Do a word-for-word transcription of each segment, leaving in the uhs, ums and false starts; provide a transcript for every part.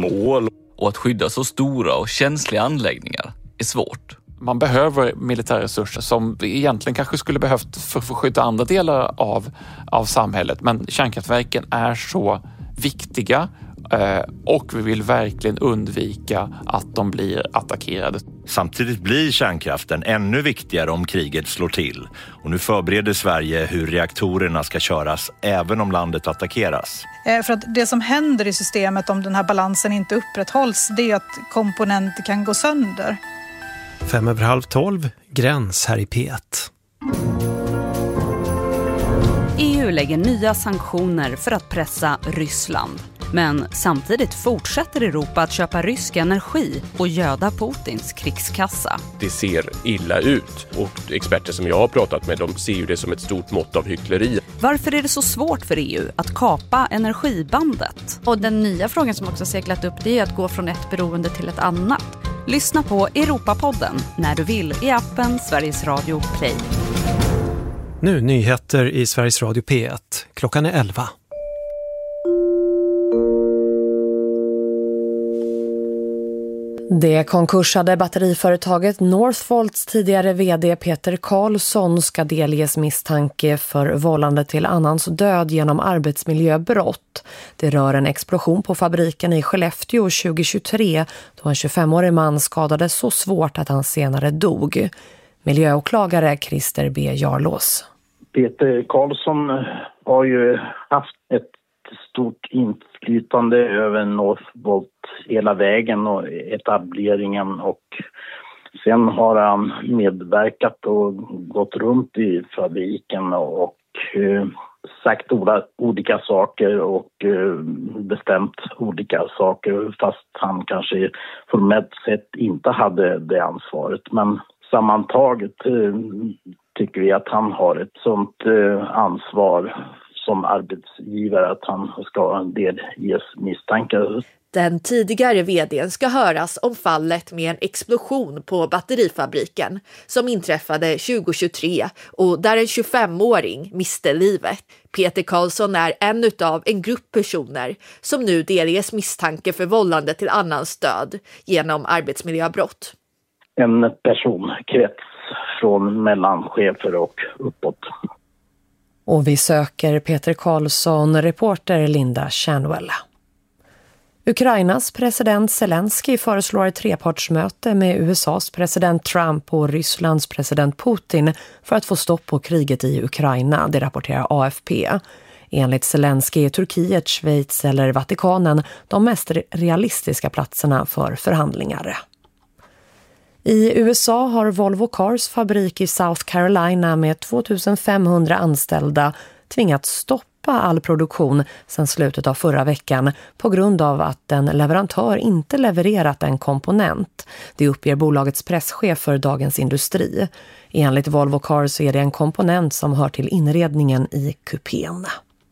mål. Och att skydda så stora och känsliga anläggningar är svårt. Man behöver militära resurser som vi egentligen kanske skulle behövt för att skydda andra delar av, av samhället. Men kärnkraftverken är så viktiga eh, och vi vill verkligen undvika att de blir attackerade. Samtidigt blir kärnkraften ännu viktigare om kriget slår till. Och nu förbereder Sverige hur reaktorerna ska köras även om landet attackeras. För att det som händer i systemet om den här balansen inte upprätthålls, det är att komponenter kan gå sönder. Fem över halv tolv, gräns här i P ett. E U lägger nya sanktioner för att pressa Ryssland. Men samtidigt fortsätter Europa att köpa rysk energi och göda Putins krigskassa. Det ser illa ut och experter som jag har pratat med, de ser ju det som ett stort mått av hyckleri. Varför är det så svårt för E U att kapa energibandet? Och den nya frågan som också seglat upp, det är att gå från ett beroende till ett annat. Lyssna på Europapodden när du vill i appen Sveriges Radio Play. Nu nyheter i Sveriges Radio P ett. Klockan är elva. Det konkursade batteriföretaget Northvolts tidigare vd Peter Karlsson ska delges misstanke för vållande till annans död genom arbetsmiljöbrott. Det rör en explosion på fabriken i Skellefteå tjugohundratjugotre då en tjugofemårig man skadades så svårt att han senare dog. Miljöåklagare Christer B. Jarlås. Peter Karlsson har ju haft ett stort inflytande över Northvolt hela vägen och etableringen, och sen har han medverkat och gått runt i fabriken och eh, sagt olika saker och eh, bestämt olika saker fast han kanske formellt sett inte hade det ansvaret. Men sammantaget eh, tycker vi att han har ett sånt eh, ansvar som arbetsgivare att han ska ha en del ges misstankar. Den tidigare vdn ska höras om fallet med en explosion på batterifabriken som inträffade tjugohundratjugotre och där en tjugofemåring miste livet. Peter Karlsson är en utav en grupp personer som nu delges misstanke för vållande till annans död genom arbetsmiljöbrott. En personkrets från mellanchefer och uppåt. Och vi söker Peter Karlsson, reporter Linda Chanwell. Ukrainas president Zelensky föreslår ett trepartsmöte med U S A:s president Trump och Rysslands president Putin för att få stopp på kriget i Ukraina, det rapporterar A F P. Enligt Zelensky är Turkiet, Schweiz eller Vatikanen de mest realistiska platserna för förhandlingar. I U S A har Volvo Cars fabrik i South Carolina med tvåtusenfemhundra anställda tvingats stoppa all produktion sedan slutet av förra veckan på grund av att en leverantör inte levererat en komponent. Det uppger bolagets presschef för Dagens Industri. Enligt Volvo Cars är det en komponent som hör till inredningen i kupén.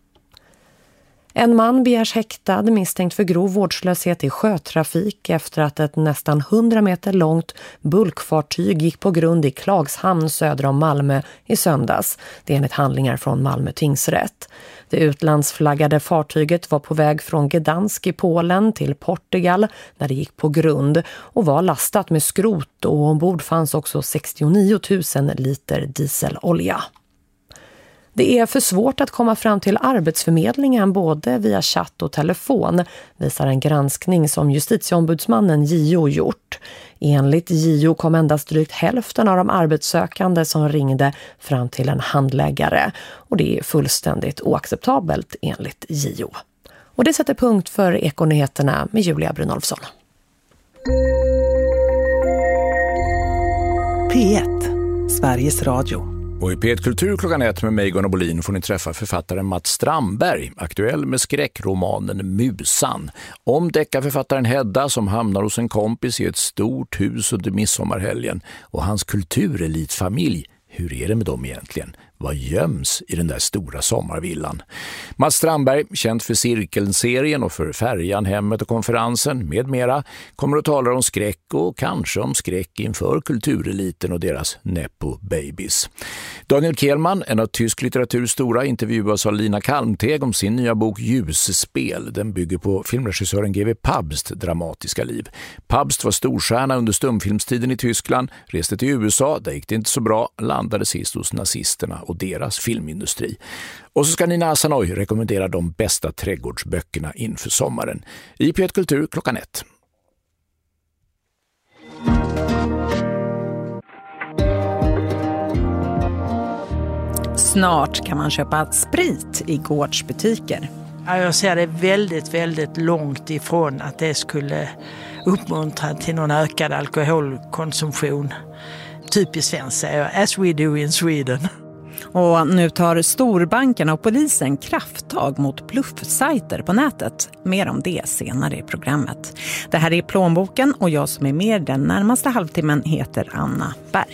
En man begärs häktad misstänkt för grov vårdslöshet i sjötrafik efter att ett nästan hundra meter långt bulkfartyg gick på grund i Klagshamn söder om Malmö i söndags. Det är enligt handlingar från Malmö tingsrätt. Det utlandsflaggade fartyget var på väg från Gdansk i Polen till Portugal när det gick på grund och var lastat med skrot, och ombord fanns också sextionio tusen liter dieselolja. Det är för svårt att komma fram till Arbetsförmedlingen både via chatt och telefon, visar en granskning som justitieombudsmannen J O gjort. Enligt J O kom endast drygt hälften av de arbetssökande som ringde fram till en handläggare. Och det är fullständigt oacceptabelt enligt J O. Och det sätter punkt för Ekonyheterna med Julia Brynolfsson. P ett, Sveriges Radio. Och i P ett Kultur klockan ett med mig Gunnar Bolin får ni träffa författaren Mats Strandberg, aktuell med skräckromanen Musan. Om deckarförfattaren Hedda som hamnar hos en kompis i ett stort hus under midsommarhelgen och hans kulturelitfamilj. Hur är det med dem egentligen? Vad göms i den där stora sommarvillan? Mats Strandberg, känd för Cirkeln-serien och för Färjan, Hemmet och konferensen med mera, kommer att tala om skräck och kanske om skräck inför kultureliten och deras nepo-babies. Daniel Kehlmann, en av tysk litteraturs stora, intervjuas av Lina Kalmteg om sin nya bok Ljusspel. Den bygger på filmregissören G W Pabst dramatiska liv. Pabst var storstjärna under stumfilmstiden i Tyskland, reste till U S A, där gick det inte så bra, landade sist hos nazisterna och deras filmindustri. Och så ska Nina Asanoy rekommendera de bästa trädgårdsböckerna inför sommaren. I P ett Kultur klockan ett. Snart kan man köpa sprit i gårdsbutiker. Ja, jag ser det väldigt, väldigt långt ifrån att det skulle uppmuntra till någon ökad alkoholkonsumtion. Typiskt svenskt säger jag, as we do in Sweden. Och nu tar storbankerna och polisen krafttag mot bluffsajter på nätet. Mer om det senare i programmet. Det här är Plånboken och jag som är med den närmaste halvtimmen heter Anna Berg.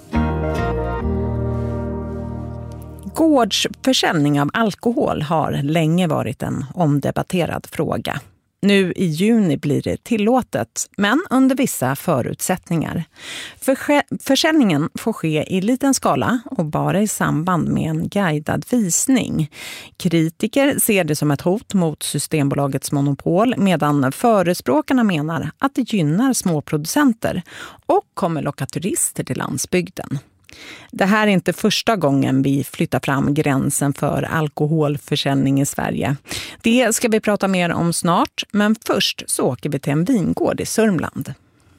Gårdsförsäljning av alkohol har länge varit en omdebatterad fråga. Nu i juni blir det tillåtet, men under vissa förutsättningar. Försäljningen får ske i liten skala och bara i samband med en guidad visning. Kritiker ser det som ett hot mot Systembolagets monopol, medan förespråkarna menar att det gynnar småproducenter och kommer locka turister till landsbygden. Det här är inte första gången vi flyttar fram gränsen för alkoholförsäljning i Sverige. Det ska vi prata mer om snart, men först så åker vi till en vingård i Sörmland.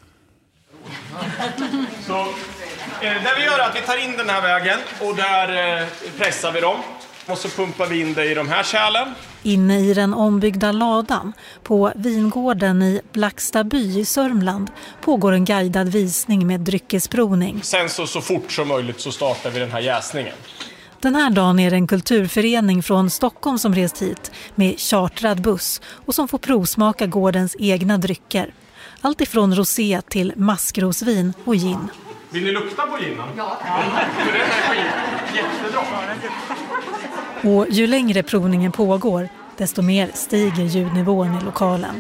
Så, eh, det vi gör är att vi tar in den här vägen och där eh, pressar vi dem. Och så pumpar vi in det i de här kärlen. Inne i den ombyggda ladan på vingården i Blackstaby i Sörmland pågår en guidad visning med dryckesprovning. Sen så, så fort som möjligt så startar vi den här jäsningen. Den här dagen är det en kulturförening från Stockholm som rest hit med chartrad buss och som får provsmaka gårdens egna drycker. Allt ifrån rosé till maskrosvin och gin. Vill ni lukta på ginen? Ja. För det här är skit. Jättebra. Och ju längre provningen pågår, desto mer stiger ljudnivån i lokalen.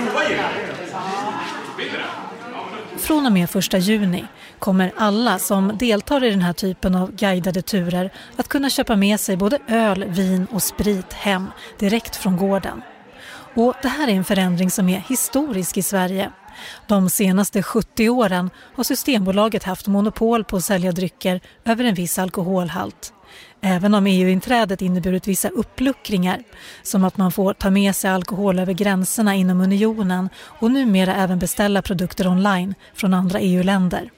Från och med första juni kommer alla som deltar i den här typen av guidade turer att kunna köpa med sig både öl, vin och sprit hem direkt från gården. Och det här är en förändring som är historisk i Sverige. De senaste sjuttio åren har Systembolaget haft monopol på att sälja drycker över en viss alkoholhalt. Även om E U-inträdet inneburit vissa uppluckringar, som att man får ta med sig alkohol över gränserna inom unionen och numera även beställa produkter online från andra E U-länder.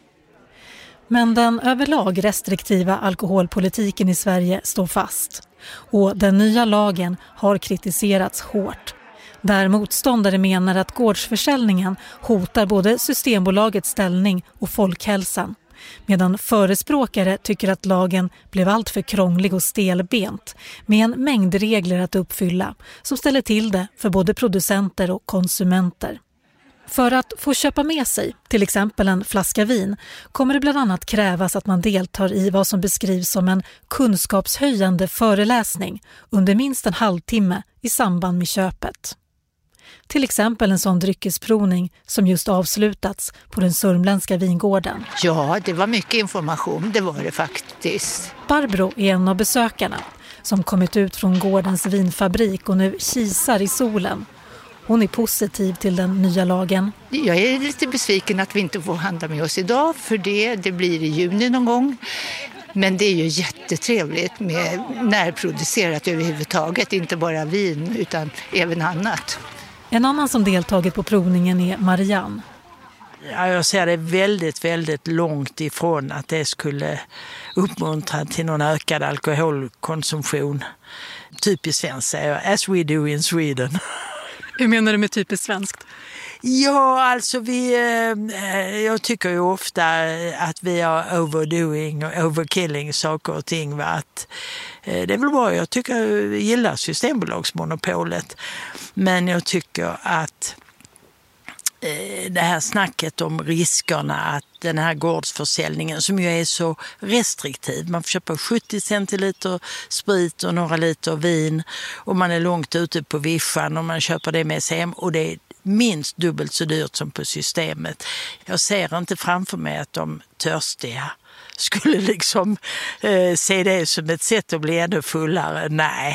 Men den överlag restriktiva alkoholpolitiken i Sverige står fast. Och den nya lagen har kritiserats hårt. Där motståndare menar att gårdsförsäljningen hotar både Systembolagets ställning och folkhälsan. Medan förespråkare tycker att lagen blev allt för krånglig och stelbent med en mängd regler att uppfylla som ställer till det för både producenter och konsumenter. För att få köpa med sig till exempel en flaska vin kommer det bland annat krävas att man deltar i vad som beskrivs som en kunskapshöjande föreläsning under minst en halvtimme i samband med köpet. Till exempel en sån dryckesprovning som just avslutats på den sörmländska vingården. Ja, det var mycket information, det var det faktiskt. Barbro är en av besökarna som kommit ut från gårdens vinfabrik och nu kisar i solen. Hon är positiv till den nya lagen. Jag är lite besviken att vi inte får handla med oss idag för det. Det blir i juni någon gång. Men det är ju jättetrevligt med närproducerat överhuvudtaget. Inte bara vin utan även annat. En annan som deltagit på provningen är Marianne. Ja, jag ser det väldigt, väldigt långt ifrån att det skulle uppmuntra till någon ökad alkoholkonsumtion. Typiskt svenskt säger jag, as we do in Sweden. Hur menar du med typiskt svenskt? Ja, alltså vi, eh, jag tycker ju ofta att vi är overdoing och overkilling saker och ting. Va? Att, eh, det är väl bra, jag tycker jag gillar Systembolagsmonopolet. Men jag tycker att det här snacket om riskerna att den här gårdsförsäljningen som ju är så restriktiv. Man får köpa sjuttio centiliter sprit och några liter vin och man är långt ute på vischan och man köper det med sig hem och det är minst dubbelt så dyrt som på systemet. Jag ser inte framför mig att de törstiga skulle liksom eh, se det som ett sätt att bli ännu fullare. Nej.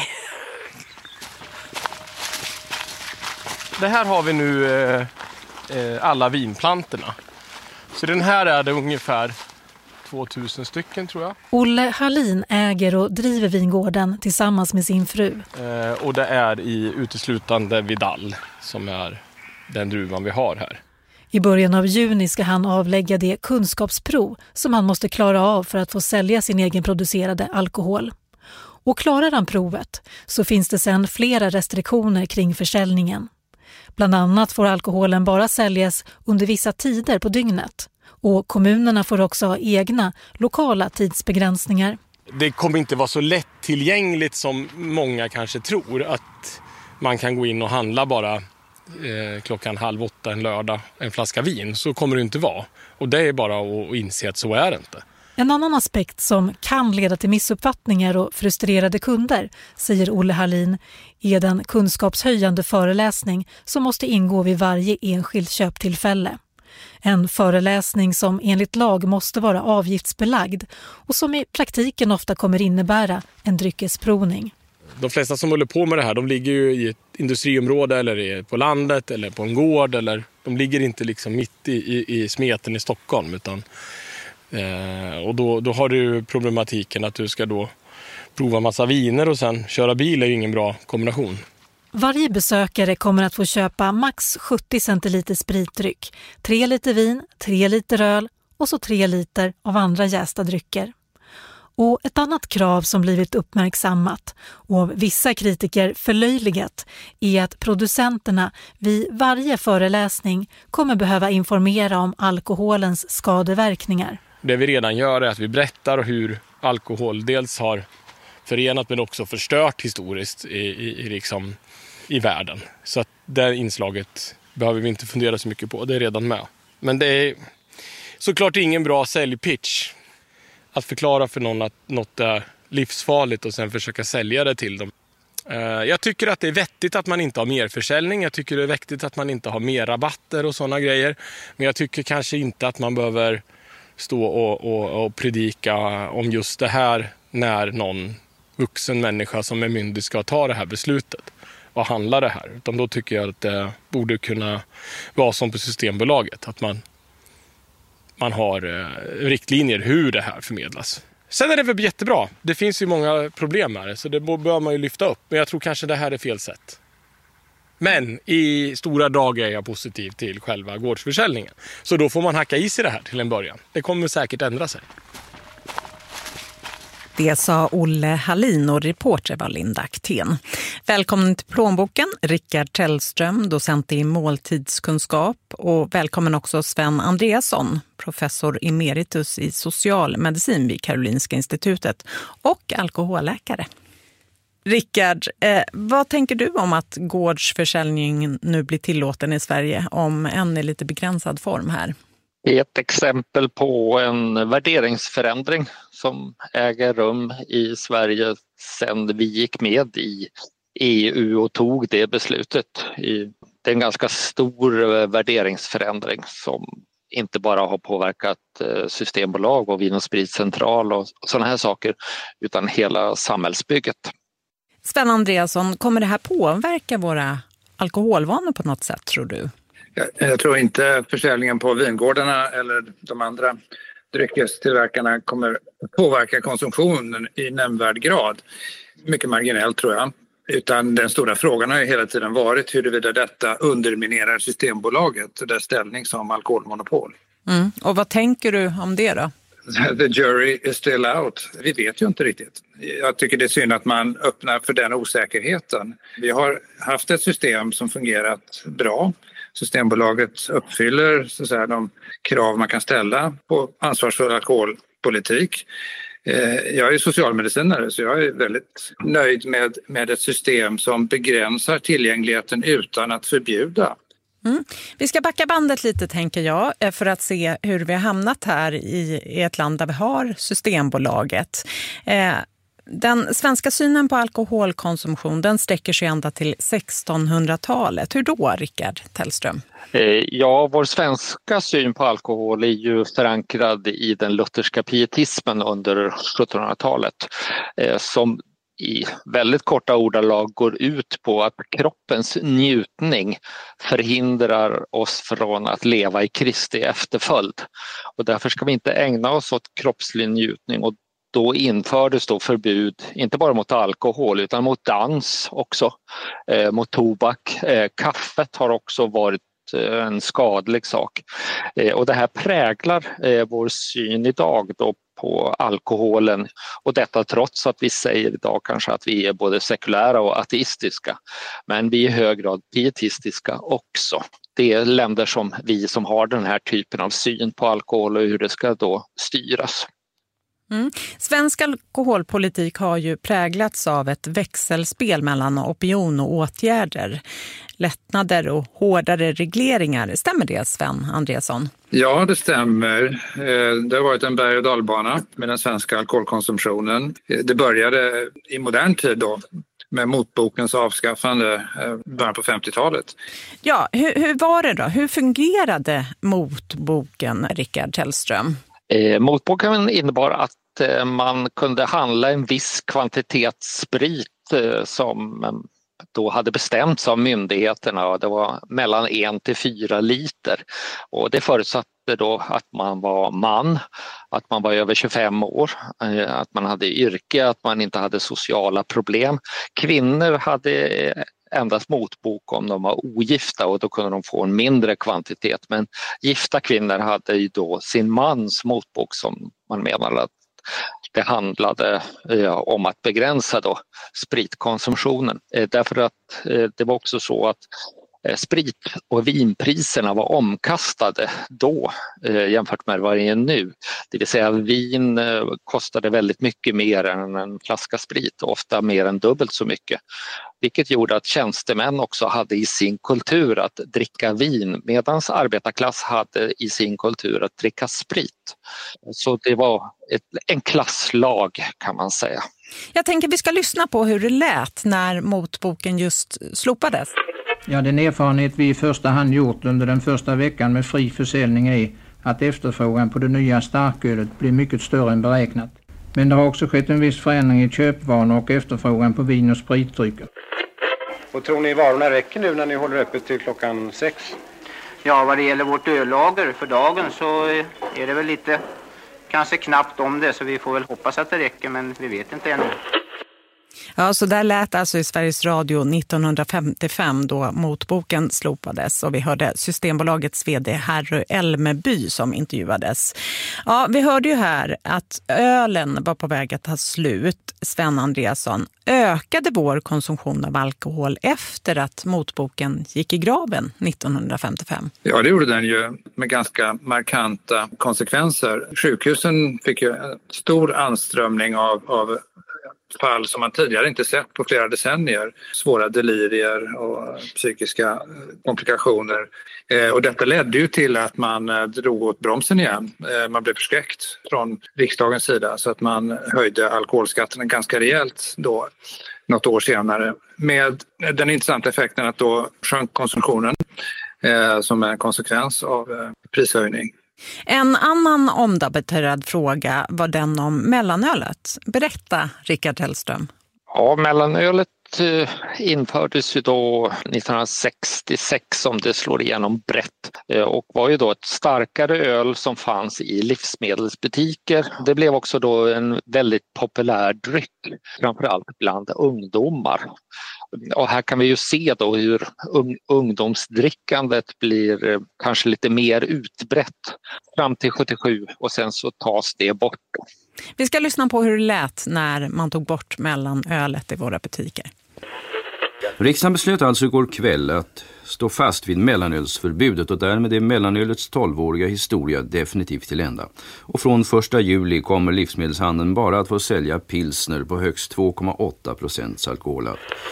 Det här har vi nu eh, alla vinplantorna. Så den här är det ungefär tvåtusen stycken tror jag. Olle Hallin äger och driver vingården tillsammans med sin fru. Eh, och det är i uteslutande Vidal som är den druvan vi har här. I början av juni ska han avlägga det kunskapsprov som han måste klara av för att få sälja sin egenproducerade alkohol. Och klarar han provet så finns det sedan flera restriktioner kring försäljningen. Bland annat får alkoholen bara säljas under vissa tider på dygnet. Och kommunerna får också ha egna lokala tidsbegränsningar. Det kommer inte vara så lättillgängligt som många kanske tror att man kan gå in och handla bara eh, klockan halv åtta en lördag en flaska vin. Så kommer det inte vara. Och det är bara att inse att så är det inte. En annan aspekt som kan leda till missuppfattningar och frustrerade kunder, säger Olle Hallin, är den kunskapshöjande föreläsning som måste ingå vid varje enskilt köptillfälle. En föreläsning som enligt lag måste vara avgiftsbelagd och som i praktiken ofta kommer innebära en dryckesprovning. De flesta som håller på med det här, de ligger ju i ett industriområde eller på landet eller på en gård. Eller, de ligger inte liksom mitt i, i, i smeten i Stockholm utan... Eh, och då, då har du problematiken att du ska då prova massa viner och sen köra bil är ju ingen bra kombination. Varje besökare kommer att få köpa max sjuttio centiliter spritdryck, tre liter vin, tre liter öl och så tre liter av andra jästa drycker. Och ett annat krav som blivit uppmärksammat och av vissa kritiker förlöjligat är att producenterna vid varje föreläsning kommer behöva informera om alkoholens skadeverkningar. Det vi redan gör är att vi berättar hur alkohol dels har förenat men också förstört historiskt i, i, i, liksom, i världen. Så att det inslaget behöver vi inte fundera så mycket på, det är redan med. Men det är såklart ingen bra säljpitch att förklara för någon att något är livsfarligt och sen försöka sälja det till dem. Jag tycker att det är vettigt att man inte har mer försäljning. Jag tycker det är vettigt att man inte har mer rabatter och sådana grejer. Men jag tycker kanske inte att man behöver stå och, och, och predika om just det här när någon vuxen människa som är myndig ska ta det här beslutet. Vad handlar det här? Utan då tycker jag att det borde kunna vara som på Systembolaget. Att man, man har eh, riktlinjer hur det här förmedlas. Sen är det väl jättebra. Det finns ju många problem här så det bör man ju lyfta upp. Men jag tror kanske det här är fel sätt. Men i stora drag är jag positiv till själva gårdsförsäljningen. Så då får man hacka i sig det här till en början. Det kommer säkert ändra sig. Det sa Olle Hallin och reporter var Linda Aktén. Välkommen till Plånboken, Rickard Tellström, docent i måltidskunskap. Och välkommen också Sven Andreasson, professor emeritus i socialmedicin vid Karolinska institutet och alkoholläkare. Rickard, eh, vad tänker du om att gårdsförsäljning nu blir tillåten i Sverige om än i lite begränsad form här? Det är ett exempel på en värderingsförändring som äger rum i Sverige sedan vi gick med i E U och tog det beslutet. Det är en ganska stor värderingsförändring som inte bara har påverkat Systembolag och Vin- och spritcentral och sådana här saker utan hela samhällsbygget. Sven Andreasson, kommer det här påverka våra alkoholvanor på något sätt tror du? Jag, jag tror inte försäljningen på vingårdarna eller de andra dryckestillverkarna kommer påverka konsumtionen i nämnvärd grad. Mycket marginellt tror jag. Utan den stora frågan har ju hela tiden varit huruvida detta underminerar Systembolaget, dess ställning som alkoholmonopol. Mm. Och vad tänker du om det då? The jury is still out. Vi vet ju inte riktigt. Jag tycker det är synd att man öppnar för den osäkerheten. Vi har haft ett system som fungerat bra. Systembolaget uppfyller så att säga, de krav man kan ställa på ansvarsfull alkoholpolitik. Jag är socialmedicinare så jag är väldigt nöjd med, med ett system som begränsar tillgängligheten utan att förbjuda. Mm. Vi ska backa bandet lite tänker jag för att se hur vi har hamnat här i, i ett land där vi har Systembolaget. Eh, den svenska synen på alkoholkonsumtion den sträcker sig ända till sextonhundratalet. Hur då, Rickard Tellström? Ja, vår svenska syn på alkohol är ju förankrad i den lutherska pietismen under sjuttonhundratalet som i väldigt korta ordalag går ut på att kroppens njutning förhindrar oss från att leva i Kristi efterföljd. Och därför ska vi inte ägna oss åt kroppslig njutning, och då infördes då förbud inte bara mot alkohol utan mot dans också, eh, mot tobak. Eh, kaffet har också varit en skadlig sak. Eh, och det här präglar eh, vår syn idag då på alkoholen, och detta trots att vi säger idag kanske att vi är både sekulära och ateistiska, men vi är i hög grad pietistiska också. Det är länder som vi som har den här typen av syn på alkohol och hur det ska då styras. Mm. Svensk alkoholpolitik har ju präglats av ett växelspel mellan opinion och åtgärder. Lättnader och hårdare regleringar. Stämmer det, Sven Andreasson? Ja, det stämmer. Det har varit en berg- och dalbana med den svenska alkoholkonsumtionen. Det började i modern tid då med motbokens avskaffande början på femtiotalet. Ja, hur, hur var det då? Hur fungerade motboken, Rickard Tellström? Eh, motboken innebar att eh, man kunde handla en viss kvantitet sprit eh, som eh, då hade bestämts av myndigheterna, och det var mellan en till fyra liter. Och det förutsatte då att man var man, att man var över tjugofem år, eh, att man hade yrke, att man inte hade sociala problem. Kvinnor hade eh, endast motbok om de var ogifta, och då kunde de få en mindre kvantitet. Men gifta kvinnor hade ju då sin mans motbok som man menade att det handlade eh, om att begränsa då spritkonsumtionen. Eh, därför att eh, det var också så att eh, sprit- och vinpriserna var omkastade då eh, jämfört med vad det är nu. Det vill säga vin eh, kostade väldigt mycket mer än en flaska sprit, ofta mer än dubbelt så mycket. Vilket gjorde att tjänstemän också hade i sin kultur att dricka vin, medan arbetarklass hade i sin kultur att dricka sprit. Så det var ett, en klasslag kan man säga. Jag tänker vi ska lyssna på hur det lät när motboken just slopades. Ja, den erfarenhet vi i första hand gjort under den första veckan med fri försäljning är att efterfrågan på det nya starkölet blir mycket större än beräknat. Men det har också skett en viss förändring i köpvanor och efterfrågan på vin- och spritdrycker. Och tror ni varorna räcker nu när ni håller öppet till klockan sex? Ja, vad det gäller vårt öllager för dagen så är det väl lite kanske knappt om det, så vi får väl hoppas att det räcker, men vi vet inte ännu. Ja, så där lät alltså i Sveriges Radio nittonhundrafemtiofem då motboken slopades, och vi hörde Systembolagets vd Harry Elmeby som intervjuades. Ja, vi hörde ju här att ölen var på väg att ta slut. Sven Andreasson, ökade vår konsumtion av alkohol efter att motboken gick i graven nittonhundrafemtiofem? Ja, det gjorde den ju med ganska markanta konsekvenser. Sjukhusen fick ju en stor anströmning av, av fall som man tidigare inte sett på flera decennier. Svåra delirier och psykiska komplikationer. Eh, och detta ledde ju till att man eh, drog åt bromsen igen. Eh, man blev förskräckt från riksdagens sida, så att man höjde alkoholskatten ganska rejält då, något år senare. Med den intressanta effekten att då sjönk konsumtionen eh, som en konsekvens av eh, prishöjning. En annan omdebatterad fråga var den om mellanölet. Berätta, Rickard Tellström. Ja, mellanölet infördes ju då nittonhundrasextiosex, om det slår igenom brett, och var ju då ett starkare öl som fanns i livsmedelsbutiker. Det blev också då en väldigt populär dryck, framförallt bland ungdomar. Och här kan vi ju se då hur un- ungdomsdrickandet blir kanske lite mer utbrett fram till sjuttiosju, och sen så tas det bort. Vi ska lyssna på hur det lät när man tog bort mellanölet i våra butiker. Riksdagen beslöt alltså igår kväll att stå fast vid mellanölsförbudet, och därmed är mellanölets tolvåriga historia definitivt till ända. Och från första juli kommer livsmedelshandeln bara att få sälja pilsner på högst två komma åtta procent alkoholhalt.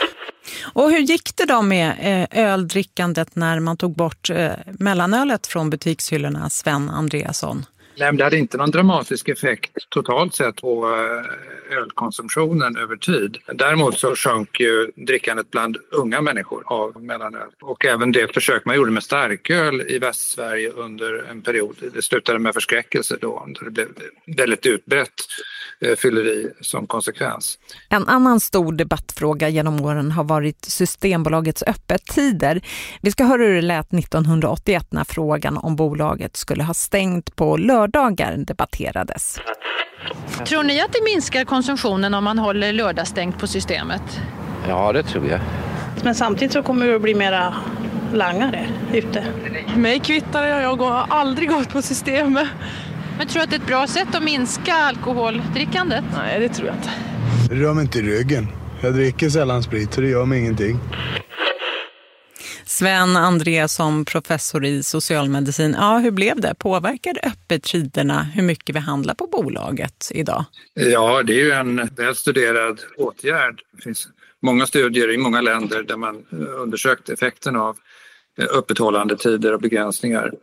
Och hur gick det då med öldrickandet när man tog bort mellanölet från butikshyllorna, Sven Andreasson? Nej, det hade inte någon dramatisk effekt totalt sett på ölkonsumtionen över tid. Däremot så sjönk ju drickandet bland unga människor av mellanöl. Och även det försök man gjorde med starköl i Västsverige under en period, det slutade med förskräckelse då. Det blev väldigt utbrett fylleri som konsekvens. En annan stor debattfråga genom åren har varit Systembolagets öppettider. Vi ska höra hur det lät nittonhundraåttioett när frågan om bolaget skulle ha stängt på lördagar debatterades. Tror ni att det minskar konsumtionen om man håller lördagsstängt på Systemet? Ja, det tror jag. Men samtidigt så kommer det att bli mera langare ute. Mig kvittar jag, jag har aldrig gått på Systemet. Men tror du att det är ett bra sätt att minska alkoholdrickandet? Nej, det tror jag inte. Det rör mig inte i ryggen. Jag dricker sällan sprit så det gör mig ingenting. Sven Andreasson, professor i socialmedicin. Ja, hur blev det? Påverkar öppettiderna hur mycket vi handlar på bolaget idag? Ja, det är ju en välstuderad åtgärd. Det finns många studier i många länder där man undersökt effekten av öppethållande tider och begränsningar.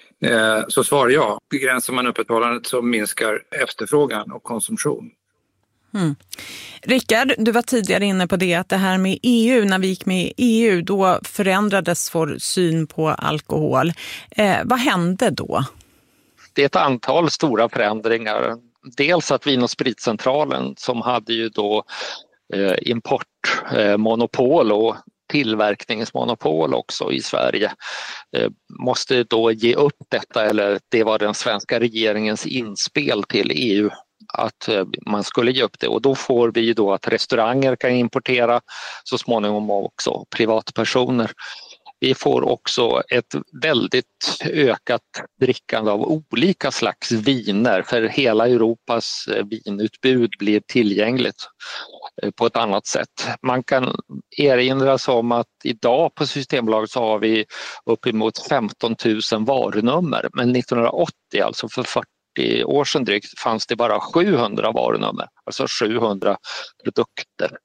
Så svarar jag. Begränsar man öppethållandet så minskar efterfrågan och konsumtion. Mm. Rickard, du var tidigare inne på det att det här med E U, när vi gick med i E U, då förändrades vår syn på alkohol. Eh, vad hände då? Det är ett antal stora förändringar. Dels att Vin- och spritcentralen som hade ju då eh, importmonopol eh, och tillverkningsmonopol också i Sverige eh, måste då ge upp detta, eller det var den svenska regeringens inspel till E U att man skulle ge upp det, och då får vi då att restauranger kan importera, så småningom också privatpersoner. Vi får också ett väldigt ökat drickande av olika slags viner, för hela Europas vinutbud blir tillgängligt på ett annat sätt. Man kan erinra sig om att idag på Systembolaget så har vi uppemot femton tusen varunummer, men nittonhundraåttio, alltså för fyrtio år sedan drygt, fanns det bara sjuhundra varunummer, alltså sjuhundra produkter.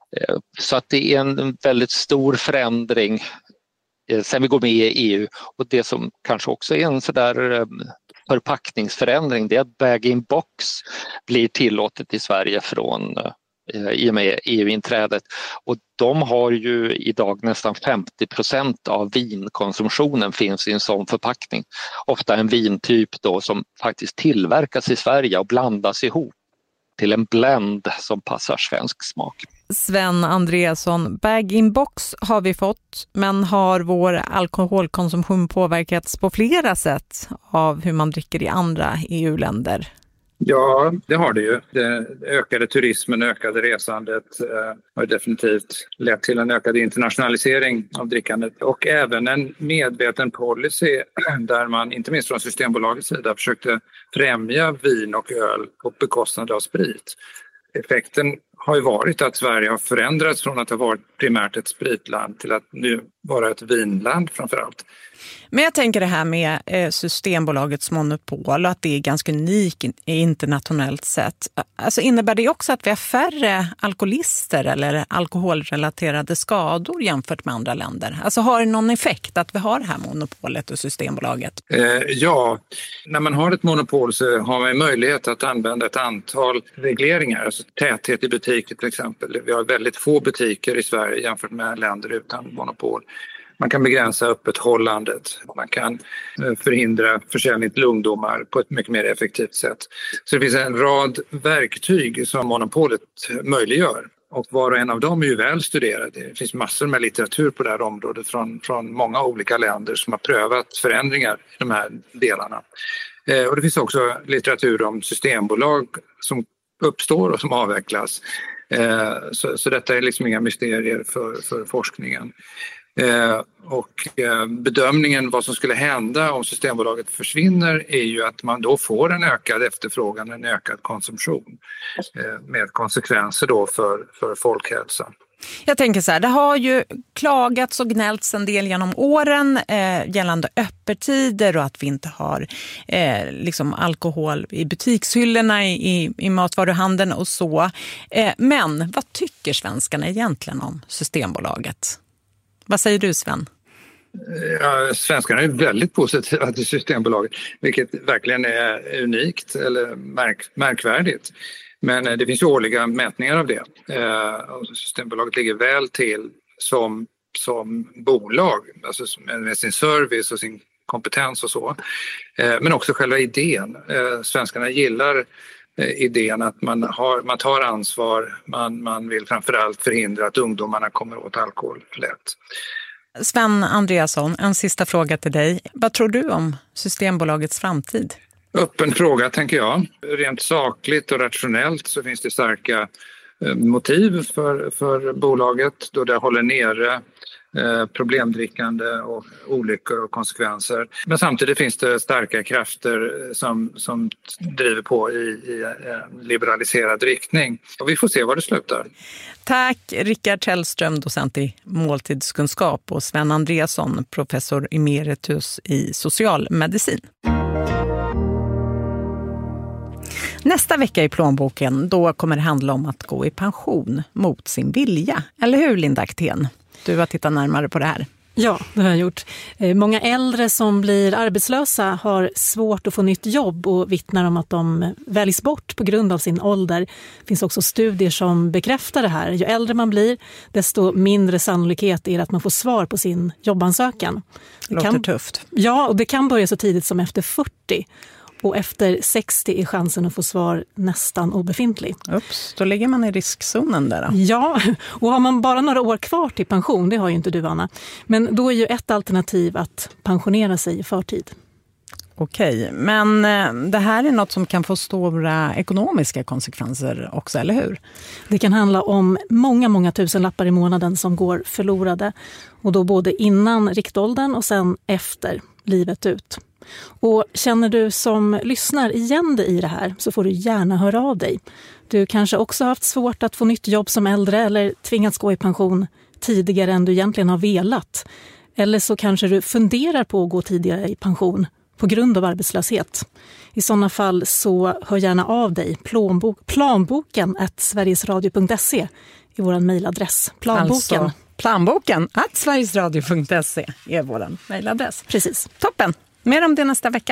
Så att det är en väldigt stor förändring sen vi går med i E U, och det som kanske också är en sådär förpackningsförändring, det är att bag-in-box blir tillåtet i Sverige från i och med E U-inträdet, och de har ju idag nästan femtio procent av vinkonsumtionen finns i en sån förpackning. Ofta en vintyp då som faktiskt tillverkas i Sverige och blandas ihop till en blend som passar svensk smak. Sven Andreasson, bag-in-box har vi fått, men har vår alkoholkonsumtion påverkats på flera sätt av hur man dricker i andra E U-länder? Ja, det har det ju. Det ökade turismen, ökade resandet eh, har definitivt lett till en ökad internationalisering av drickandet, och även en medveten policy där man, inte minst från Systembolagets sida, försökte främja vin och öl på bekostnad av sprit. Effekten har ju varit att Sverige har förändrats från att ha varit primärt ett spritland till att nu vara ett vinland framförallt. Men jag tänker det här med Systembolagets monopol och att det är ganska unikt internationellt sett. Alltså innebär det också att vi har färre alkoholister eller alkoholrelaterade skador jämfört med andra länder? Alltså har det någon effekt att vi har det här monopolet och Systembolaget? Eh, ja, när man har ett monopol så har man möjlighet att använda ett antal regleringar. Alltså täthet i butiker till exempel. Vi har väldigt få butiker i Sverige jämfört med länder utan monopol. Man kan begränsa öppethållandet. Man kan förhindra försäljning till ungdomar på ett mycket mer effektivt sätt. Så det finns en rad verktyg som monopolet möjliggör. Och var och en av dem är ju väl studerade. Det finns massor med litteratur på det här området från, från många olika länder som har prövat förändringar i de här delarna. Eh, och det finns också litteratur om systembolag som uppstår och som avvecklas. Eh, så, så detta är liksom inga mysterier för, för forskningen. Eh, och eh, bedömningen vad som skulle hända om Systembolaget försvinner är ju att man då får en ökad efterfrågan, en ökad konsumtion eh, med konsekvenser då för, för folkhälsan. Jag tänker så här, det har ju klagats och gnällts en del genom åren eh, gällande öppettider och att vi inte har eh, liksom alkohol i butikshyllorna i, i, i matvaruhandeln och så. Eh, men vad tycker svenskarna egentligen om Systembolaget? Vad säger du, Sven? Ja, svenskarna är väldigt positiva till Systembolaget, vilket verkligen är unikt eller märk, märkvärdigt. Men det finns ju årliga mätningar av det. Systembolaget ligger väl till som, som bolag, alltså med sin service och sin kompetens och så. Men också själva idén. Svenskarna gillar idén att man, har, man tar ansvar, man, man vill framförallt förhindra att ungdomarna kommer åt alkohol för lätt. Sven Andreasson, en sista fråga till dig. Vad tror du om Systembolagets framtid? Öppen fråga, tänker jag. Rent sakligt och rationellt så finns det starka motiv för, för bolaget då det håller nere eh, problemdrickande och olyckor och konsekvenser. Men samtidigt finns det starka krafter som, som driver på i, i eh, liberaliserad riktning. Och vi får se var det slutar. Tack Rickard Källström, docent i måltidskunskap, och Sven Andreasson, professor emeritus i socialmedicin. Nästa vecka i plånboken, då kommer det handla om att gå i pension mot sin vilja. Eller hur, Linda Aktén? Du har tittat närmare på det här. Ja, det har jag gjort. Många äldre som blir arbetslösa har svårt att få nytt jobb och vittnar om att de väljs bort på grund av sin ålder. Det finns också studier som bekräftar det här. Ju äldre man blir, desto mindre sannolikhet är det att man får svar på sin jobbansökan. Det låter kan, tufft. Ja, och det kan börja så tidigt som efter fyrtio. Och efter sextio är chansen att få svar nästan obefintlig. Ups, då ligger man i riskzonen där då. Ja, och har man bara några år kvar till pension, det har ju inte du, Anna. Men då är ju ett alternativ att pensionera sig i förtid. Okej, men det här är något som kan få stora ekonomiska konsekvenser också, eller hur? Det kan handla om många, många tusen lappar i månaden som går förlorade. Och då både innan riktåldern och sen efter livet ut. Och känner du som lyssnar igen dig i det här så får du gärna höra av dig. Du kanske också haft svårt att få nytt jobb som äldre eller tvingats gå i pension tidigare än du egentligen har velat. Eller så kanske du funderar på att gå tidigare i pension på grund av arbetslöshet. I sådana fall så hör gärna av dig. Plånbok, planboken at sverigesradio punkt se är vår mejladress. Planboken. Alltså, planboken at sverigesradio punkt se är vår mejladress. Precis. Toppen. Mer om det nästa vecka.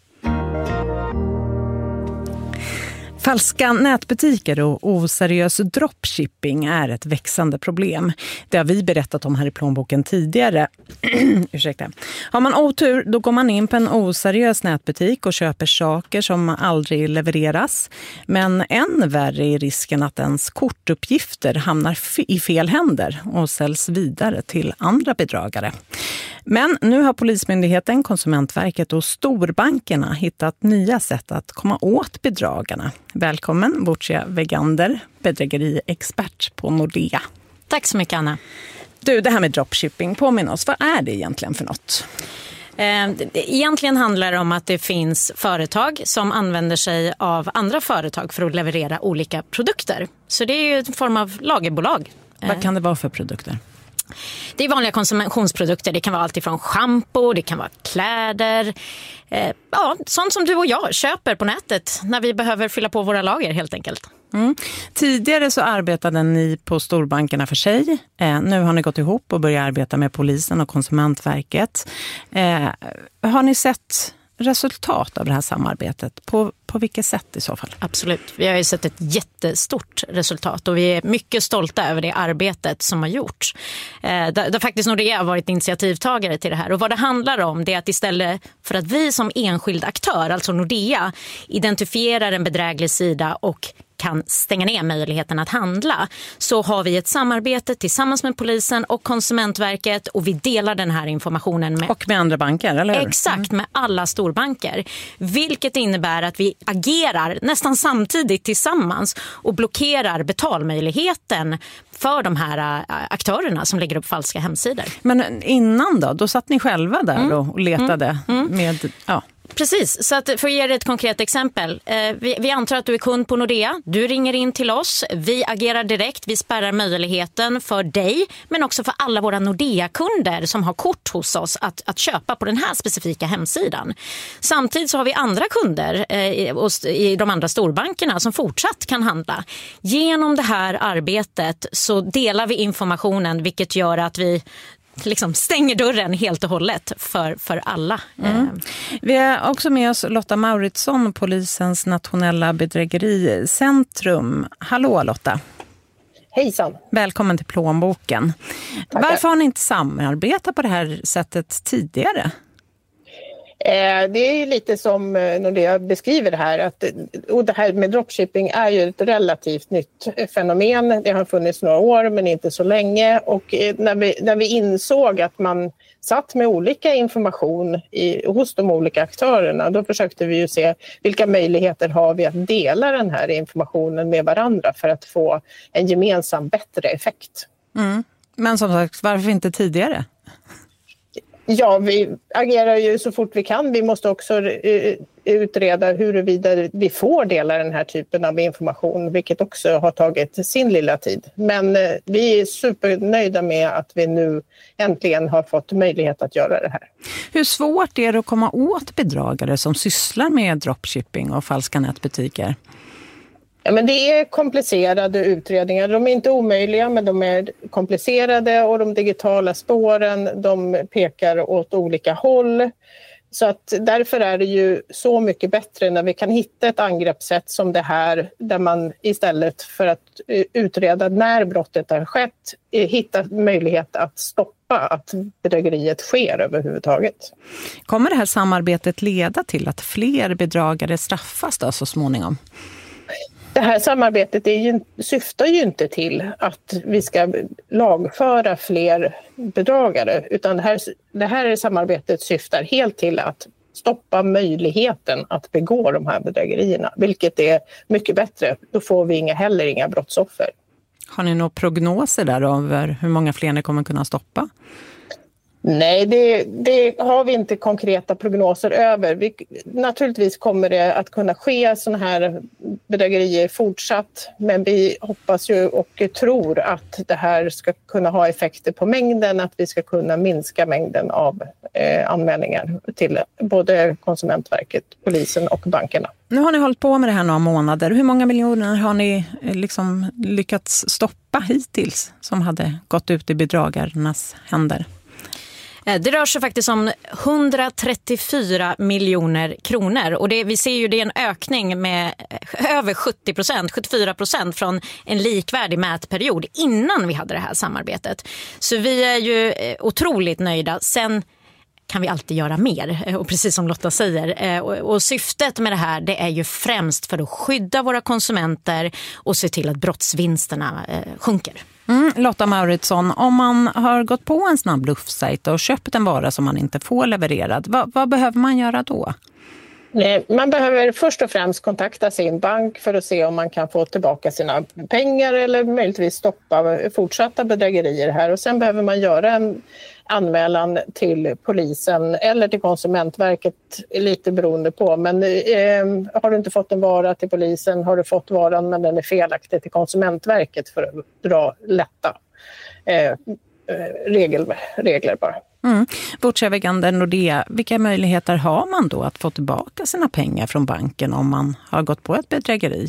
Falska nätbutiker och oseriös dropshipping är ett växande problem. Det har vi berättat om här i plånboken tidigare. Ursäkta. Har man otur, då går man in på en oseriös nätbutik och köper saker som aldrig levereras. Men än värre är risken att ens kortuppgifter hamnar i fel händer och säljs vidare till andra bedragare. Men nu har Polismyndigheten, Konsumentverket och storbankerna hittat nya sätt att komma åt bedragarna. Välkommen Bortsia Vegander, bedrägeriexpert på Nordea. Tack så mycket, Anna. Du, det här med dropshipping, påminn oss, vad är det egentligen för något? Egentligen handlar det om att det finns företag som använder sig av andra företag för att leverera olika produkter. Så det är ju en form av lagerbolag. Vad kan det vara för produkter? Det är vanliga konsumtionsprodukter. Det kan vara allt ifrån shampoo, det kan vara kläder. Eh, ja, sånt som du och jag köper på nätet när vi behöver fylla på våra lager helt enkelt. Mm. Tidigare så arbetade ni på storbankerna för sig. Eh, nu har ni gått ihop och börjat arbeta med polisen och Konsumentverket. Eh, har ni sett resultat av det här samarbetet? På, på vilket sätt i så fall? Absolut. Vi har ju sett ett jättestort resultat och vi är mycket stolta över det arbetet som har gjorts. Eh, där, där faktiskt Nordea har varit initiativtagare till det här. Och vad det handlar om det är att istället för att vi som enskild aktör, alltså Nordea, identifierar en bedräglig sida och kan stänga ner möjligheten att handla, så har vi ett samarbete tillsammans med polisen och Konsumentverket och vi delar den här informationen med... Och med andra banker, eller hur? Exakt, med alla storbanker. Vilket innebär att vi agerar nästan samtidigt tillsammans och blockerar betalmöjligheten för de här aktörerna som lägger upp falska hemsidor. Men innan då, då satt ni själva där mm. och letade mm. Mm. med... Ja. Precis, så att för att ge dig ett konkret exempel. Eh, vi, vi antar att du är kund på Nordea. Du ringer in till oss. Vi agerar direkt. Vi spärrar möjligheten för dig men också för alla våra Nordea-kunder som har kort hos oss att, att köpa på den här specifika hemsidan. Samtidigt så har vi andra kunder eh, i, i de andra storbankerna som fortsatt kan handla. Genom det här arbetet så delar vi informationen, vilket gör att vi liksom stänger dörren helt och hållet för, för alla. Mm. Vi har också med oss Lotta Mauritsson, polisens nationella bedrägericentrum. Hallå Lotta. Hejsan. Välkommen till Plånboken. Tackar. Varför har ni inte samarbetat på det här sättet tidigare? Det är ju lite som Nordea beskriver det här, att, och det här med dropshipping är ju ett relativt nytt fenomen. Det har funnits några år men inte så länge, och när vi, när vi insåg att man satt med olika information i, hos de olika aktörerna, då försökte vi ju se vilka möjligheter har vi att dela den här informationen med varandra för att få en gemensam bättre effekt. Mm. Men som sagt, varför inte tidigare? Ja, vi agerar ju så fort vi kan. Vi måste också utreda huruvida vi får dela den här typen av information, vilket också har tagit sin lilla tid. Men vi är supernöjda med att vi nu äntligen har fått möjlighet att göra det här. Hur svårt är det att komma åt bedragare som sysslar med dropshipping och falska nätbutiker? Ja, men det är komplicerade utredningar. De är inte omöjliga, men de är komplicerade, och de digitala spåren, de pekar åt olika håll. Så att därför är det ju så mycket bättre när vi kan hitta ett angreppssätt som det här, där man istället för att utreda när brottet har skett hitta möjlighet att stoppa att bedrägeriet sker överhuvudtaget. Kommer det här samarbetet leda till att fler bedragare straffas då så småningom? Det här samarbetet är ju, syftar ju inte till att vi ska lagföra fler bedragare, utan det här, det här samarbetet syftar helt till att stoppa möjligheten att begå de här bedrägerierna, vilket är mycket bättre. Då får vi inga, heller inga brottsoffer. Har ni några prognoser där över hur många fler ni kommer kunna stoppa? Nej, det, det har vi inte konkreta prognoser över. Vi, naturligtvis kommer det att kunna ske sådana här bedrägerier fortsatt, men vi hoppas ju och tror att det här ska kunna ha effekter på mängden, att vi ska kunna minska mängden av eh, anmälningar till både Konsumentverket, polisen och bankerna. Nu har ni hållit på med det här några månader. Hur många miljoner har ni liksom lyckats stoppa hittills som hade gått ut i bedragarnas händer? Det rör sig faktiskt om hundratrettiofyra miljoner kronor, och det, vi ser ju det är en ökning med över sjuttio procent, sjuttiofyra procent från en likvärdig mätperiod innan vi hade det här samarbetet. Så vi är ju otroligt nöjda. Sen kan vi alltid göra mer, och precis som Lotta säger. Och syftet med det här, det är ju främst för att skydda våra konsumenter och se till att brottsvinsterna sjunker. Mm, Lotta Mauritsson, om man har gått på en snabb bluffsajt och köpt en vara som man inte får levererad, vad, vad behöver man göra då? Nej, man behöver först och främst kontakta sin bank för att se om man kan få tillbaka sina pengar eller möjligtvis stoppa fortsatta bedrägerier här. Och sen behöver man göra en anmälan till polisen eller till Konsumentverket, lite beroende på. Men eh, har du inte fått en vara till polisen, har du fått varan men den är felaktig, till Konsumentverket för att dra lätta eh, regel, regler bara. Mm. Bortsevägande Nordea, vilka möjligheter har man då att få tillbaka sina pengar från banken om man har gått på ett bedrägeri?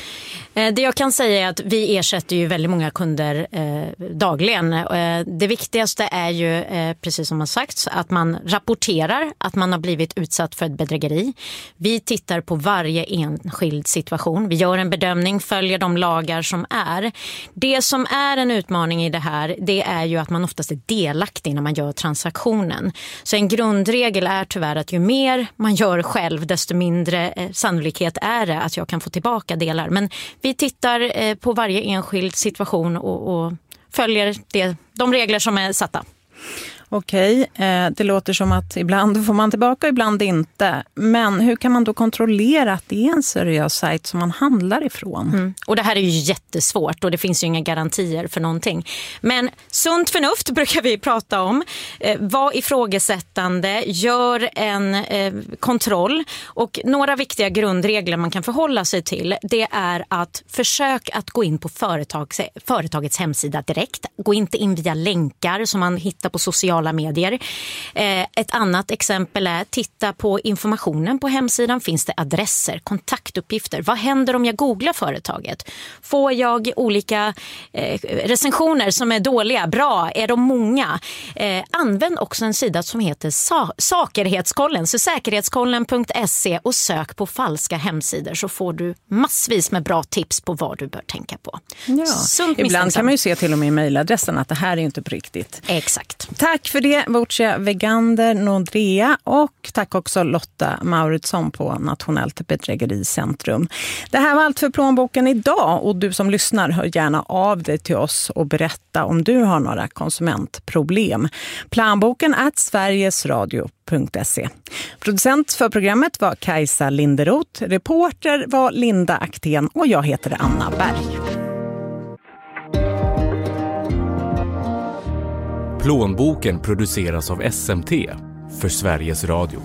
Det jag kan säga är att vi ersätter ju väldigt många kunder eh, dagligen. Eh, det viktigaste är ju, eh, precis som har sagts, att man rapporterar att man har blivit utsatt för ett bedrägeri. Vi tittar på varje enskild situation. Vi gör en bedömning, följer de lagar som är. Det som är en utmaning i det här, det är ju att man oftast är delaktig när man gör transaktionen. Så en grundregel är tyvärr att ju mer man gör själv, desto mindre eh, sannolikhet är det att jag kan få tillbaka delar. Men vi tittar eh, på varje enskild situation och, och följer det, de regler som är satta. Okej, eh, det låter som att ibland får man tillbaka, ibland inte. Men hur kan man då kontrollera att det är en seriös sajt som man handlar ifrån? Mm. Och det här är ju jättesvårt och det finns ju inga garantier för någonting. Men sunt förnuft brukar vi prata om. Eh, var ifrågasättande, gör en eh, kontroll. Och några viktiga grundregler man kan förhålla sig till, det är att försök att gå in på företags, företagets hemsida direkt. Gå inte in via länkar som man hittar på sociala medier. Eh, ett annat exempel är titta på informationen på hemsidan. Finns det adresser, kontaktuppgifter? Vad händer om jag googlar företaget? Får jag olika eh, recensioner som är dåliga, bra? Är de många? Eh, använd också en sida som heter sa- Säkerhetskollen, så säkerhetskollen punkt se och sök på falska hemsidor så får du massvis med bra tips på vad du bör tänka på. Ja. Ibland kan man ju se till och med i mejladressen att det här är inte på riktigt. Exakt. Tack för det, Vortje Vegander Nordrea, och tack också Lotta Mauritsson på Nationellt bedrägericentrum. Det här var allt för plånboken idag, och du som lyssnar hör gärna av dig till oss och berätta om du har några konsumentproblem. Plånboken at sverigesradio punkt se. Producent för programmet var Kajsa Linderoth, reporter var Linda Aktén och jag heter Anna Berg. Plånboken produceras av S M T för Sveriges Radio.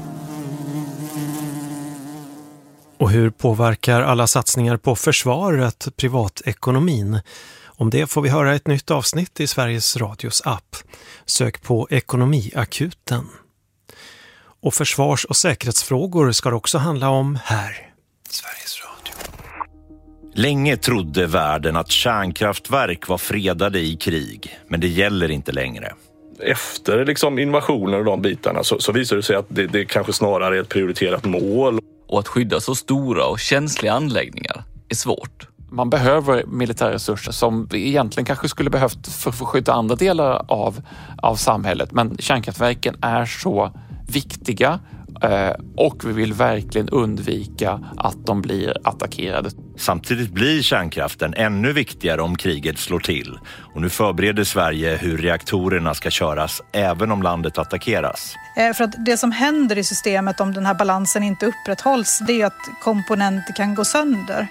Och hur påverkar alla satsningar på försvaret privatekonomin? Om det får vi höra ett nytt avsnitt i Sveriges Radios app. Sök på Ekonomiakuten. Och försvars- och säkerhetsfrågor ska det också handla om här. Sveriges Radio. Länge trodde världen att kärnkraftverk var fredade i krig, men det gäller inte längre. Efter liksom invasioner och de bitarna så, så visar det sig att det, det kanske snarare är ett prioriterat mål. Och att skydda så stora och känsliga anläggningar är svårt. Man behöver militära resurser som vi egentligen kanske skulle behövt för att skydda andra delar av, av samhället. Men kärnkraftverken är så viktiga eh, och vi vill verkligen undvika att de blir attackerade. Samtidigt blir kärnkraften ännu viktigare om kriget slår till. Och nu förbereder Sverige hur reaktorerna ska köras även om landet attackeras. Eh, för att det som händer i systemet om den här balansen inte upprätthålls, det är att komponenter kan gå sönder.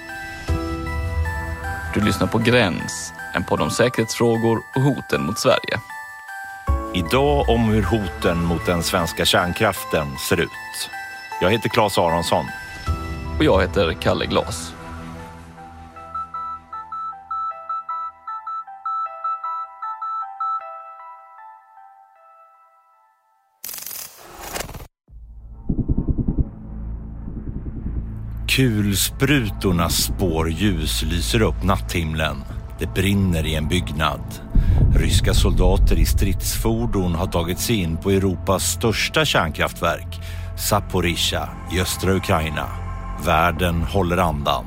Du lyssnar på Gräns, en podd om säkerhetsfrågor och hoten mot Sverige. Idag om hur hoten mot den svenska kärnkraften ser ut. Jag heter Claes Aronsson. Och jag heter Kalle Glas. Kulsprutornas spårljus lyser upp natthimlen. Det brinner i en byggnad. Ryska soldater i stridsfordon har tagit sig in på Europas största kärnkraftverk, Zaporizjzja i östra Ukraina. Världen håller andan.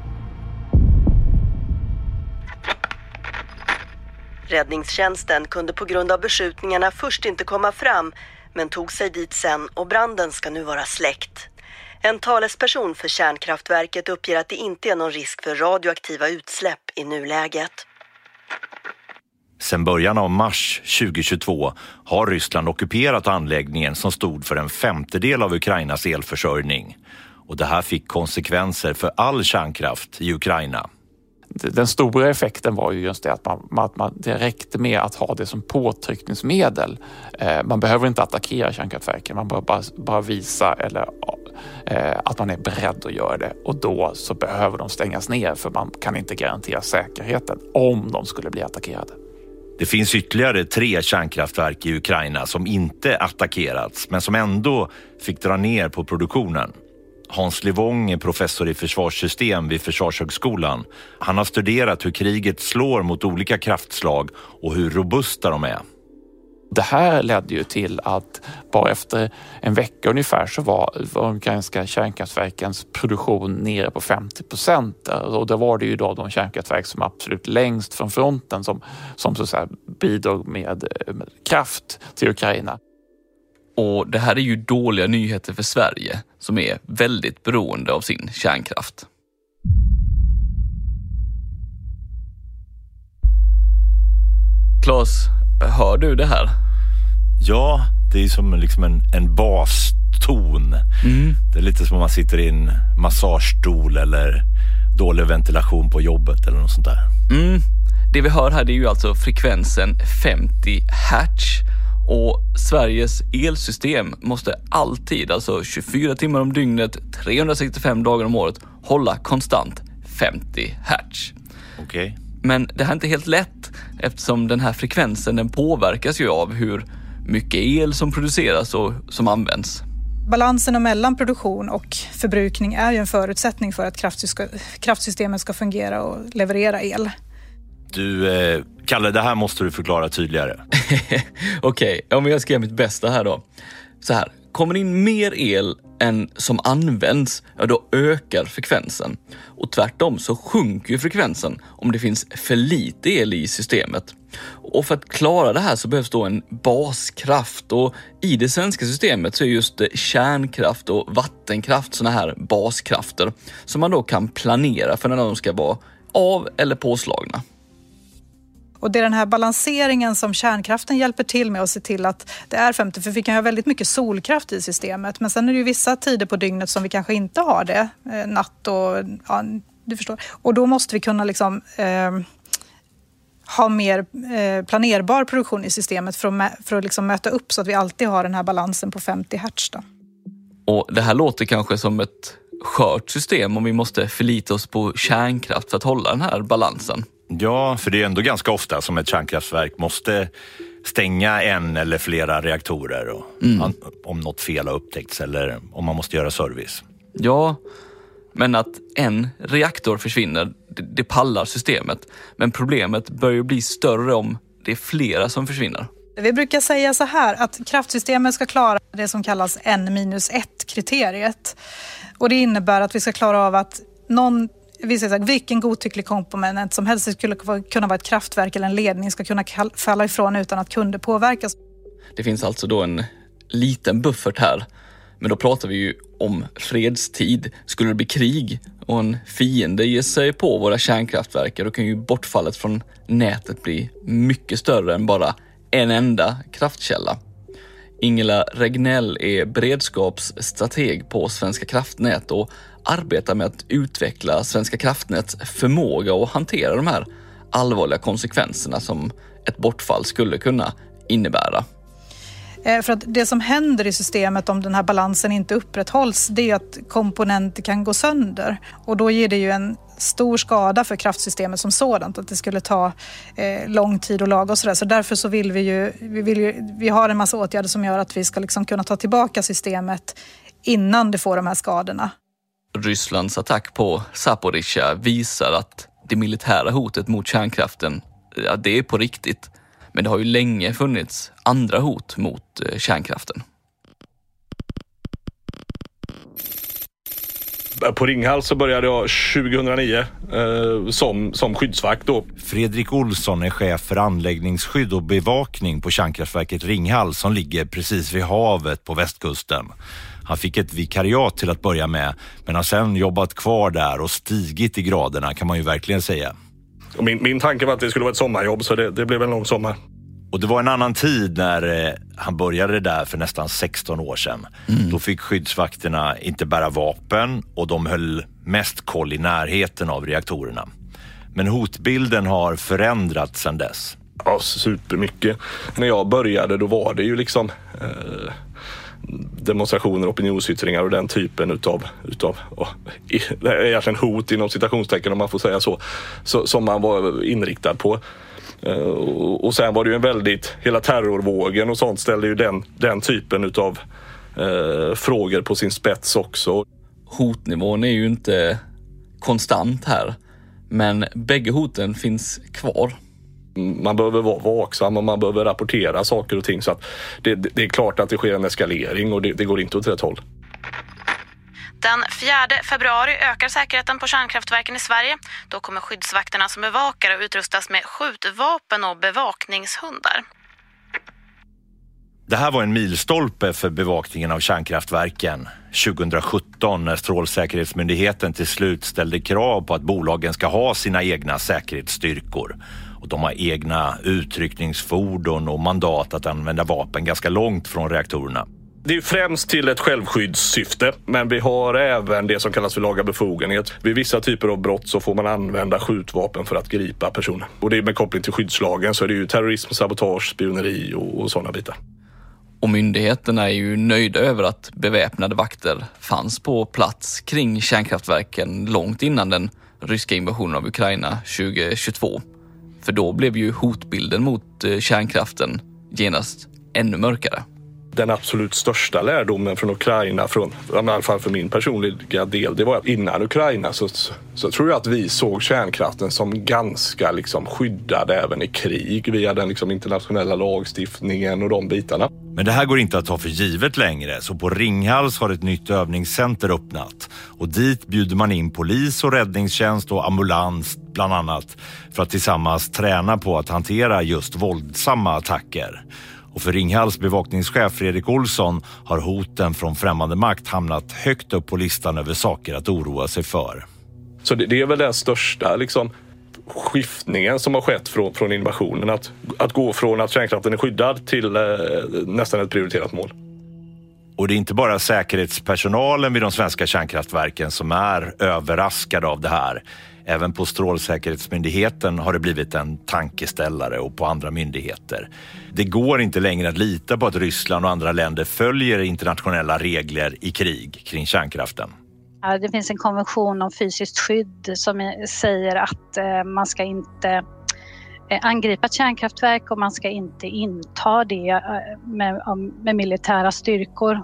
Räddningstjänsten kunde på grund av beskjutningarna först inte komma fram, men tog sig dit sen och branden ska nu vara släckt. En talesperson för kärnkraftverket uppger att det inte är någon risk för radioaktiva utsläpp i nuläget. Sedan början av mars tjugohundratjugotvå har Ryssland ockuperat anläggningen som stod för en femtedel av Ukrainas elförsörjning. Och det här fick konsekvenser för all kärnkraft i Ukraina. Den stora effekten var ju just det att man, att man, det räckte med att ha det som påtryckningsmedel. Eh, man behöver inte attackera kärnkraftverken, man behöver bara, bara visa eller, eh, att man är beredd att göra det. Och då så behöver de stängas ner för man kan inte garantera säkerheten om de skulle bli attackerade. Det finns ytterligare tre kärnkraftverk i Ukraina som inte attackerats men som ändå fick dra ner på produktionen. Hans Livong är professor i försvarssystem vid Försvarshögskolan. Han har studerat hur kriget slår mot olika kraftslag och hur robusta de är. Det här ledde ju till att bara efter en vecka ungefär så var de ukrainska kärnkraftverkens produktion nere på femtio procent. Och då var det ju då de kärnkraftverk som absolut längst från fronten som, som så att säga bidrog med, med kraft till Ukraina. Och det här är ju dåliga nyheter för Sverige som är väldigt beroende av sin kärnkraft. Claes, hör du det här? Ja, det är som liksom en, en baston. Mm. Det är lite som om man sitter i en massagestol eller dålig ventilation på jobbet eller något sånt där. Mm. Det vi hör här, det är ju alltså frekvensen femtio hertz. Och Sveriges elsystem måste alltid, alltså tjugofyra timmar om dygnet, trehundrasextiofem dagar om året, hålla konstant femtio hertz. Okej. Okay. Men det här är inte helt lätt, eftersom den här frekvensen den påverkas ju av hur mycket el som produceras och som används. Balansen mellan produktion och förbrukning är ju en förutsättning för att kraftsystemet ska fungera och leverera el. Du, eh, Kalle, det här måste du förklara tydligare. Okej, okay, om jag ska göra mitt bästa här då. Så här, kommer in mer el än som används, ja, då ökar frekvensen. Och tvärtom så sjunker ju frekvensen om det finns för lite el i systemet. Och för att klara det här så behövs då en baskraft. Och i det svenska systemet så är just kärnkraft och vattenkraft såna här baskrafter som man då kan planera för när de ska vara av- eller påslagna. Och det är den här balanseringen som kärnkraften hjälper till med att se till att det är femtio. För vi kan ha väldigt mycket solkraft i systemet. Men sen är det ju vissa tider på dygnet som vi kanske inte har det. Eh, natt och, ja, du förstår. Och då måste vi kunna liksom, eh, ha mer eh, planerbar produktion i systemet för att, för att liksom möta upp så att vi alltid har den här balansen på femtio hertz då. Och det här låter kanske som ett skört system om vi måste förlita oss på kärnkraft för att hålla den här balansen. Ja, för det är ändå ganska ofta som ett kärnkraftverk måste stänga en eller flera reaktorer och, mm. om något fel har upptäckts eller om man måste göra service. Ja, men att en reaktor försvinner, det, det pallar systemet. Men problemet börjar bli större om det är flera som försvinner. Vi brukar säga så här att kraftsystemet ska klara det som kallas en minus ett kriteriet. Och det innebär att vi ska klara av att någon, vi säger så här, vilken godtycklig komponent som helst skulle kunna vara ett kraftverk eller en ledning ska kunna falla ifrån utan att kunder påverkas. Det finns alltså då en liten buffert här. Men då pratar vi ju om fredstid. Skulle det bli krig och en fiende ger sig på våra kärnkraftverk, då kan ju bortfallet från nätet bli mycket större än bara en enda kraftkälla. Ingela Regnell är beredskapsstrateg på Svenska kraftnät och arbetar med att utveckla Svenska kraftnäts förmåga att hantera de här allvarliga konsekvenserna som ett bortfall skulle kunna innebära. För att det som händer i systemet om den här balansen inte upprätthålls, det är att komponenter kan gå sönder. Och då ger det ju en stor skada för kraftsystemet som sådant, att det skulle ta eh, lång tid att laga och sådär. Så därför så vill vi ju, vi vill ju, vi har en massa åtgärder som gör att vi ska liksom kunna ta tillbaka systemet innan det får de här skadorna. Rysslands attack på Zaporizjzja visar att det militära hotet mot kärnkraften, ja, det är på riktigt. Men det har ju länge funnits andra hot mot eh, kärnkraften. På Ringhals så började jag tjugohundranio eh, som, som skyddsvakt då. Fredrik Olsson är chef för anläggningsskydd och bevakning på kärnkraftverket Ringhals som ligger precis vid havet på västkusten. Han fick ett vikariat till att börja med, men har sedan jobbat kvar där och stigit i graderna, kan man ju verkligen säga. Och min, min tanke var att det skulle vara ett sommarjobb, så det, det blev en lång sommar. Och det var en annan tid när eh, han började där för nästan sexton år sedan. Mm. Då fick skyddsvakterna inte bära vapen och de höll mest koll i närheten av reaktorerna. Men hotbilden har förändrats sedan dess. Ja, supermycket. När jag började då var det ju liksom eh, demonstrationer, opinionsyttringar och den typen utav, utav oh, i, egentligen hot inom citationstecken om man får säga så, så som man var inriktad på. Och sen var det ju en väldigt, hela terrorvågen och sånt ställde ju den, den typen utav eh, frågor på sin spets också. Hotnivån är ju inte konstant här, men bägge hoten finns kvar. Man behöver vara vaksam och man behöver rapportera saker och ting, så att det, det, det är klart att det sker en eskalering och det, det går inte åt rätt håll. Den fjärde februari ökar säkerheten på kärnkraftverken i Sverige. Då kommer skyddsvakterna som bevakare utrustas med skjutvapen och bevakningshundar. Det här var en milstolpe för bevakningen av kärnkraftverken tjugosjutton när Strålsäkerhetsmyndigheten till slut ställde krav på att bolagen ska ha sina egna säkerhetsstyrkor. Och de har egna utryckningsfordon och mandat att använda vapen ganska långt från reaktorerna. Det är främst till ett självskyddssyfte, men vi har även det som kallas för laga befogenhet. Vid vissa typer av brott så får man använda skjutvapen för att gripa personer. Och det är med koppling till skyddslagen, så är det ju terrorism, sabotage, spioneri och, och sådana bitar. Och myndigheterna är ju nöjda över att beväpnade vakter fanns på plats kring kärnkraftverken långt innan den ryska invasionen av Ukraina tjugohundratjugotvå. För då blev ju hotbilden mot kärnkraften genast ännu mörkare. Den absolut största lärdomen från Ukraina, från, i alla fall för min personliga del, det var att innan Ukraina så, så tror jag att vi såg kärnkraften som ganska liksom skyddad även i krig via den liksom internationella lagstiftningen och de bitarna. Men det här går inte att ta för givet längre, så på Ringhals har ett nytt övningscenter öppnat. Och dit bjuder man in polis och räddningstjänst och ambulans bland annat för att tillsammans träna på att hantera just våldsamma attacker. Och för Ringhals bevakningschef Fredrik Olsson har hoten från främmande makt hamnat högt upp på listan över saker att oroa sig för. Så det, det är väl den största liksom, skiftningen som har skett från, från invasionen. Att, att gå från att kärnkraften är skyddad till eh, nästan ett prioriterat mål. Och det är inte bara säkerhetspersonalen vid de svenska kärnkraftverken som är överraskade av det här. Även på Strålsäkerhetsmyndigheten har det blivit en tankeställare och på andra myndigheter. Det går inte längre att lita på att Ryssland och andra länder följer internationella regler i krig kring kärnkraften. Ja, det finns en konvention om fysiskt skydd som säger att eh, man ska inte eh, angripa ett kärnkraftverk och man ska inte inta det eh, med, med militära styrkor.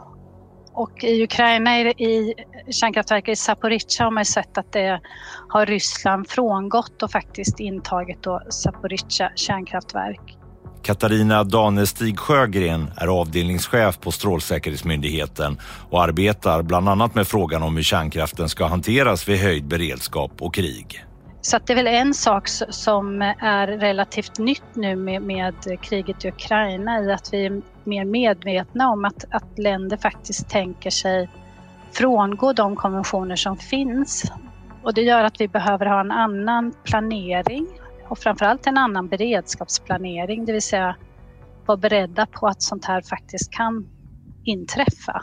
Och i Ukraina, i kärnkraftverket i Zaporizjzja, har man sett att det har Ryssland frångått och faktiskt intagit då Zaporizjzja kärnkraftverk. Katarina Danestig Sjögren är avdelningschef på Strålsäkerhetsmyndigheten och arbetar bland annat med frågan om hur kärnkraften ska hanteras vid höjd beredskap och krig. Så att det är väl en sak som är relativt nytt nu med, med kriget i Ukraina, i att vi är mer medvetna om att, att länder faktiskt tänker sig frångå de konventioner som finns. Och det gör att vi behöver ha en annan planering och framförallt en annan beredskapsplanering, det vill säga vara beredda på att sånt här faktiskt kan inträffa.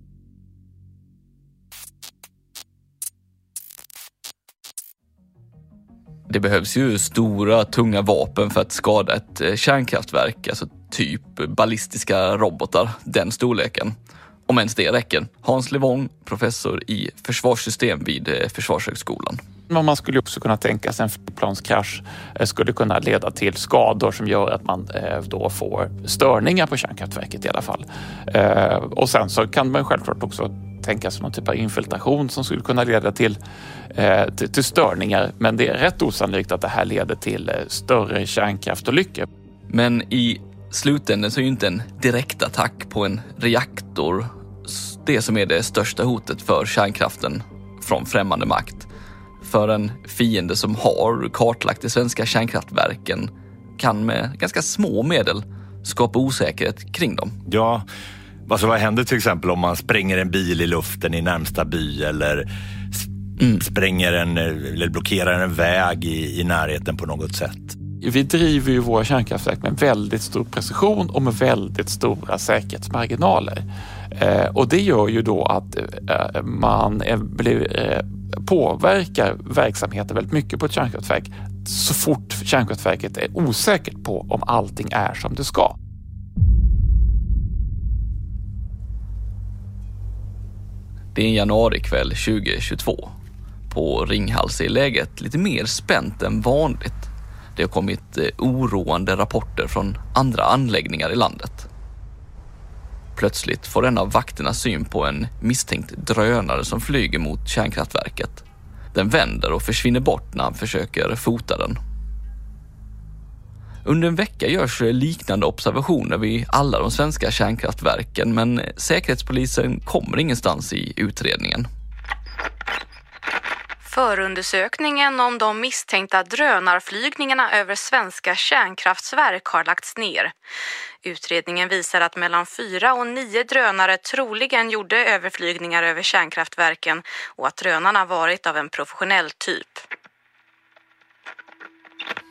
Det behövs ju stora, tunga vapen för att skada ett kärnkraftverk, alltså typ ballistiska robotar, den storleken. Om ens det räcker. Hans Levong, professor i försvarssystem vid Försvarshögskolan. Men man skulle också kunna tänka sig en flygplanskrasch skulle kunna leda till skador som gör att man då får störningar på kärnkraftverket i alla fall. Och sen så kan man självklart också tänka sig någon typ av infiltration som skulle kunna leda till, till, till störningar. Men det är rätt osannolikt att det här leder till större kärnkraftolyckor. Men i slutändan så är ju inte en direktattack på en reaktor det som är det största hotet för kärnkraften från främmande makt. För en fiende som har kartlagt de svenska kärnkraftverken kan med ganska små medel skapa osäkerhet kring dem. Ja, alltså vad händer till exempel om man spränger en bil i luften i närmsta by eller mm. spränger en eller blockerar en väg i, i närheten på något sätt? Vi driver ju våra kärnkraftverk med väldigt stor precision och med väldigt stora säkerhetsmarginaler. Eh, och det gör ju då att eh, man är, blir, eh, påverkar verksamheten väldigt mycket på ett kärnkraftverk så fort kärnkraftverket är osäkert på om allting är som det ska. Det är en januarikväll tjugohundratjugotvå. På Ringhals är läget lite mer spänt än vanligt. Det har kommit oroande rapporter från andra anläggningar i landet. Plötsligt får en av vakterna syn på en misstänkt drönare som flyger mot kärnkraftverket. Den vänder och försvinner bort när han försöker fota den. Under en vecka görs liknande observationer vid alla de svenska kärnkraftverken, men Säkerhetspolisen kommer ingenstans i utredningen. Förundersökningen om de misstänkta drönarflygningarna över svenska kärnkraftverk har lagts ner. Utredningen visar att mellan fyra och nio drönare troligen gjorde överflygningar över kärnkraftverken och att drönarna varit av en professionell typ.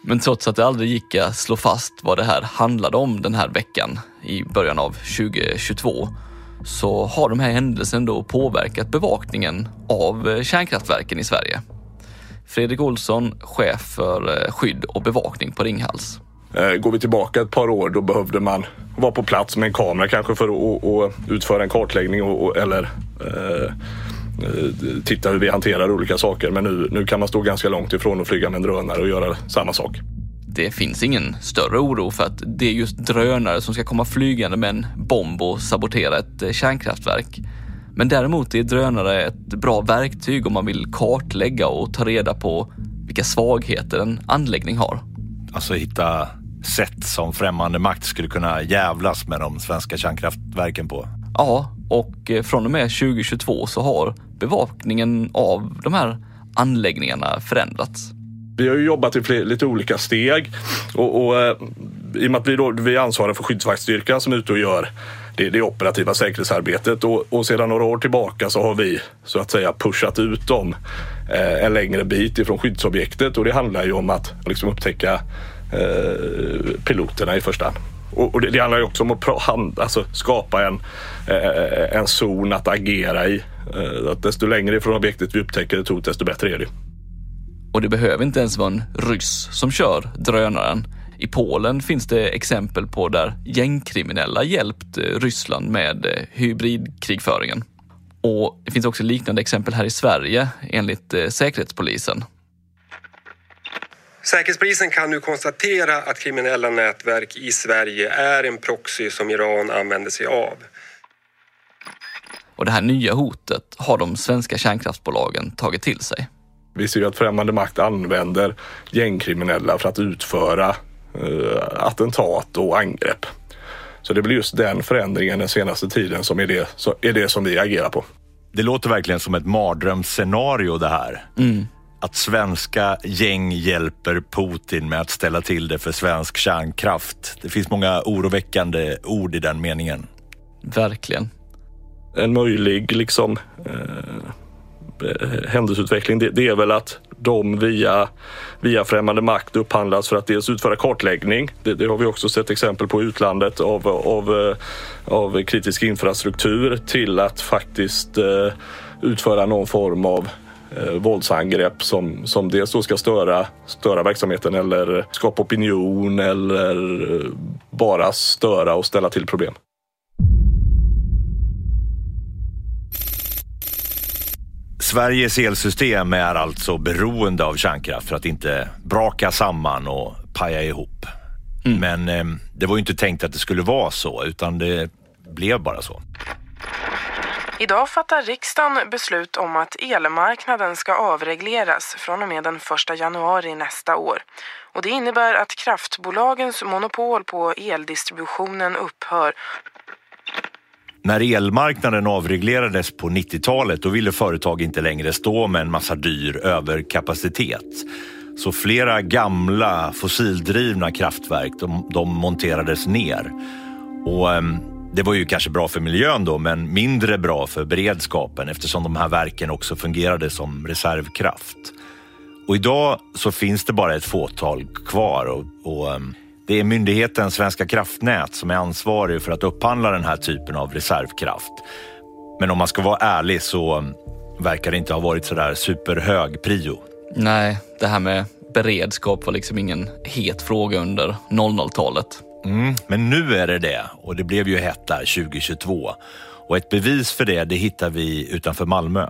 Men trots att det aldrig gick att slå fast vad det här handlade om den här veckan i början av tjugohundratjugotvå, så har de här händelserna då påverkat bevakningen av kärnkraftverken i Sverige. Fredrik Olsson, chef för skydd och bevakning på Ringhals. Går vi tillbaka ett par år, då behövde man vara på plats med en kamera kanske för att, att utföra en kartläggning och, eller eh, titta hur vi hanterar olika saker. Men nu, nu kan man stå ganska långt ifrån och flyga med en drönare och göra samma sak. Det finns ingen större oro för att det är just drönare som ska komma flygande med en bomb och sabotera ett kärnkraftverk. Men däremot är drönare ett bra verktyg om man vill kartlägga och ta reda på vilka svagheter en anläggning har. Alltså hitta sätt som främmande makt skulle kunna jävlas med de svenska kärnkraftverken på. Ja, och från och med tjugohundratjugotvå så har bevakningen av de här anläggningarna förändrats. Vi har ju jobbat i fler, lite olika steg och, och eh, i och med att vi, då, vi ansvarar för skyddsvaktstyrkan som är ute och gör det, det operativa säkerhetsarbetet och, och sedan några år tillbaka så har vi så att säga pushat ut dem eh, en längre bit ifrån skyddsobjektet, och det handlar ju om att liksom upptäcka eh, piloterna i första hand. Och, och det, det handlar ju också om att pra, hand, alltså, skapa en, eh, en zon att agera i. Eh, att desto längre ifrån objektet vi upptäcker ett hot, desto bättre är det. Och det behöver inte ens vara en ryss som kör drönaren. I Polen finns det exempel på där gängkriminella hjälpt Ryssland med hybridkrigföringen. Och det finns också liknande exempel här i Sverige enligt Säkerhetspolisen. Säkerhetspolisen kan nu konstatera att kriminella nätverk i Sverige är en proxy som Iran använder sig av. Och det här nya hotet har de svenska kärnkraftsbolagen tagit till sig. Vi ser ju att främmande makt använder gängkriminella för att utföra uh, attentat och angrepp. Så det blir just den förändringen den senaste tiden som är det, så är det som vi agerar på. Det låter verkligen som ett mardrömsscenario det här. Mm. Att svenska gäng hjälper Putin med att ställa till det för svensk kärnkraft. Det finns många oroväckande ord i den meningen. Verkligen. En möjlig liksom... Uh, händelseutveckling, det, det är väl att de via, via främmande makt upphandlas för att dels utföra kartläggning. Det, det har vi också sett exempel på i utlandet av, av, av kritisk infrastruktur till att faktiskt eh, utföra någon form av eh, våldsangrepp som, som dels då ska störa, störa verksamheten eller skapa opinion eller bara störa och ställa till problem. Sveriges elsystem är alltså beroende av kärnkraft för att inte braka samman och paja ihop. Mm. Men eh, det var ju inte tänkt att det skulle vara så, utan det blev bara så. Idag fattar riksdagen beslut om att elmarknaden ska avregleras från och med den första januari nästa år. Och det innebär att kraftbolagens monopol på eldistributionen upphör. När elmarknaden avreglerades på nittiotalet, då ville företag inte längre stå med en massa dyr överkapacitet. Så flera gamla fossildrivna kraftverk, de, de monterades ner. Och eh, det var ju kanske bra för miljön då, men mindre bra för beredskapen eftersom de här verken också fungerade som reservkraft. Och idag så finns det bara ett fåtal kvar och, och eh, det är myndigheten Svenska kraftnät som är ansvarig för att upphandla den här typen av reservkraft. Men om man ska vara ärlig så verkar det inte ha varit så där superhög prio. Nej, det här med beredskap var liksom ingen het fråga under noll noll-talet. Mm, men nu är det det, och det blev ju hett där tjugohundratjugotvå. Och ett bevis för det, det hittar vi utanför Malmö.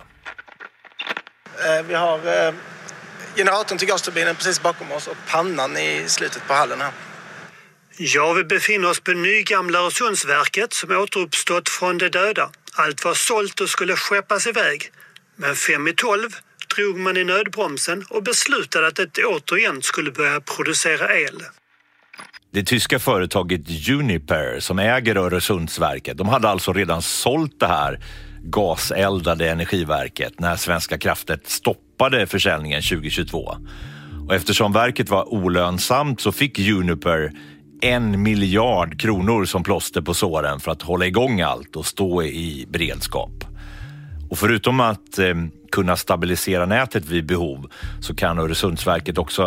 Eh, vi har eh, generatorn till gasturbinen precis bakom oss och pannan i slutet på hallen här. Ja, vi befinner oss på Nygamla Öresundsverket som återuppstått från de döda. Allt var sålt och skulle skeppas iväg. Men fem i tolv drog man i nödbromsen och beslutade att det återigen skulle börja producera el. Det tyska företaget Uniper som äger Öresundsverket, de hade alltså redan sålt det här gaseldade energiverket när Svenska kraftnät stoppade försäljningen tjugohundratjugotvå. Och eftersom verket var olönsamt så fick Uniper en miljard kronor som plåster på såren för att hålla igång allt och stå i beredskap. Och förutom att eh, kunna stabilisera nätet vid behov så kan Öresundsverket också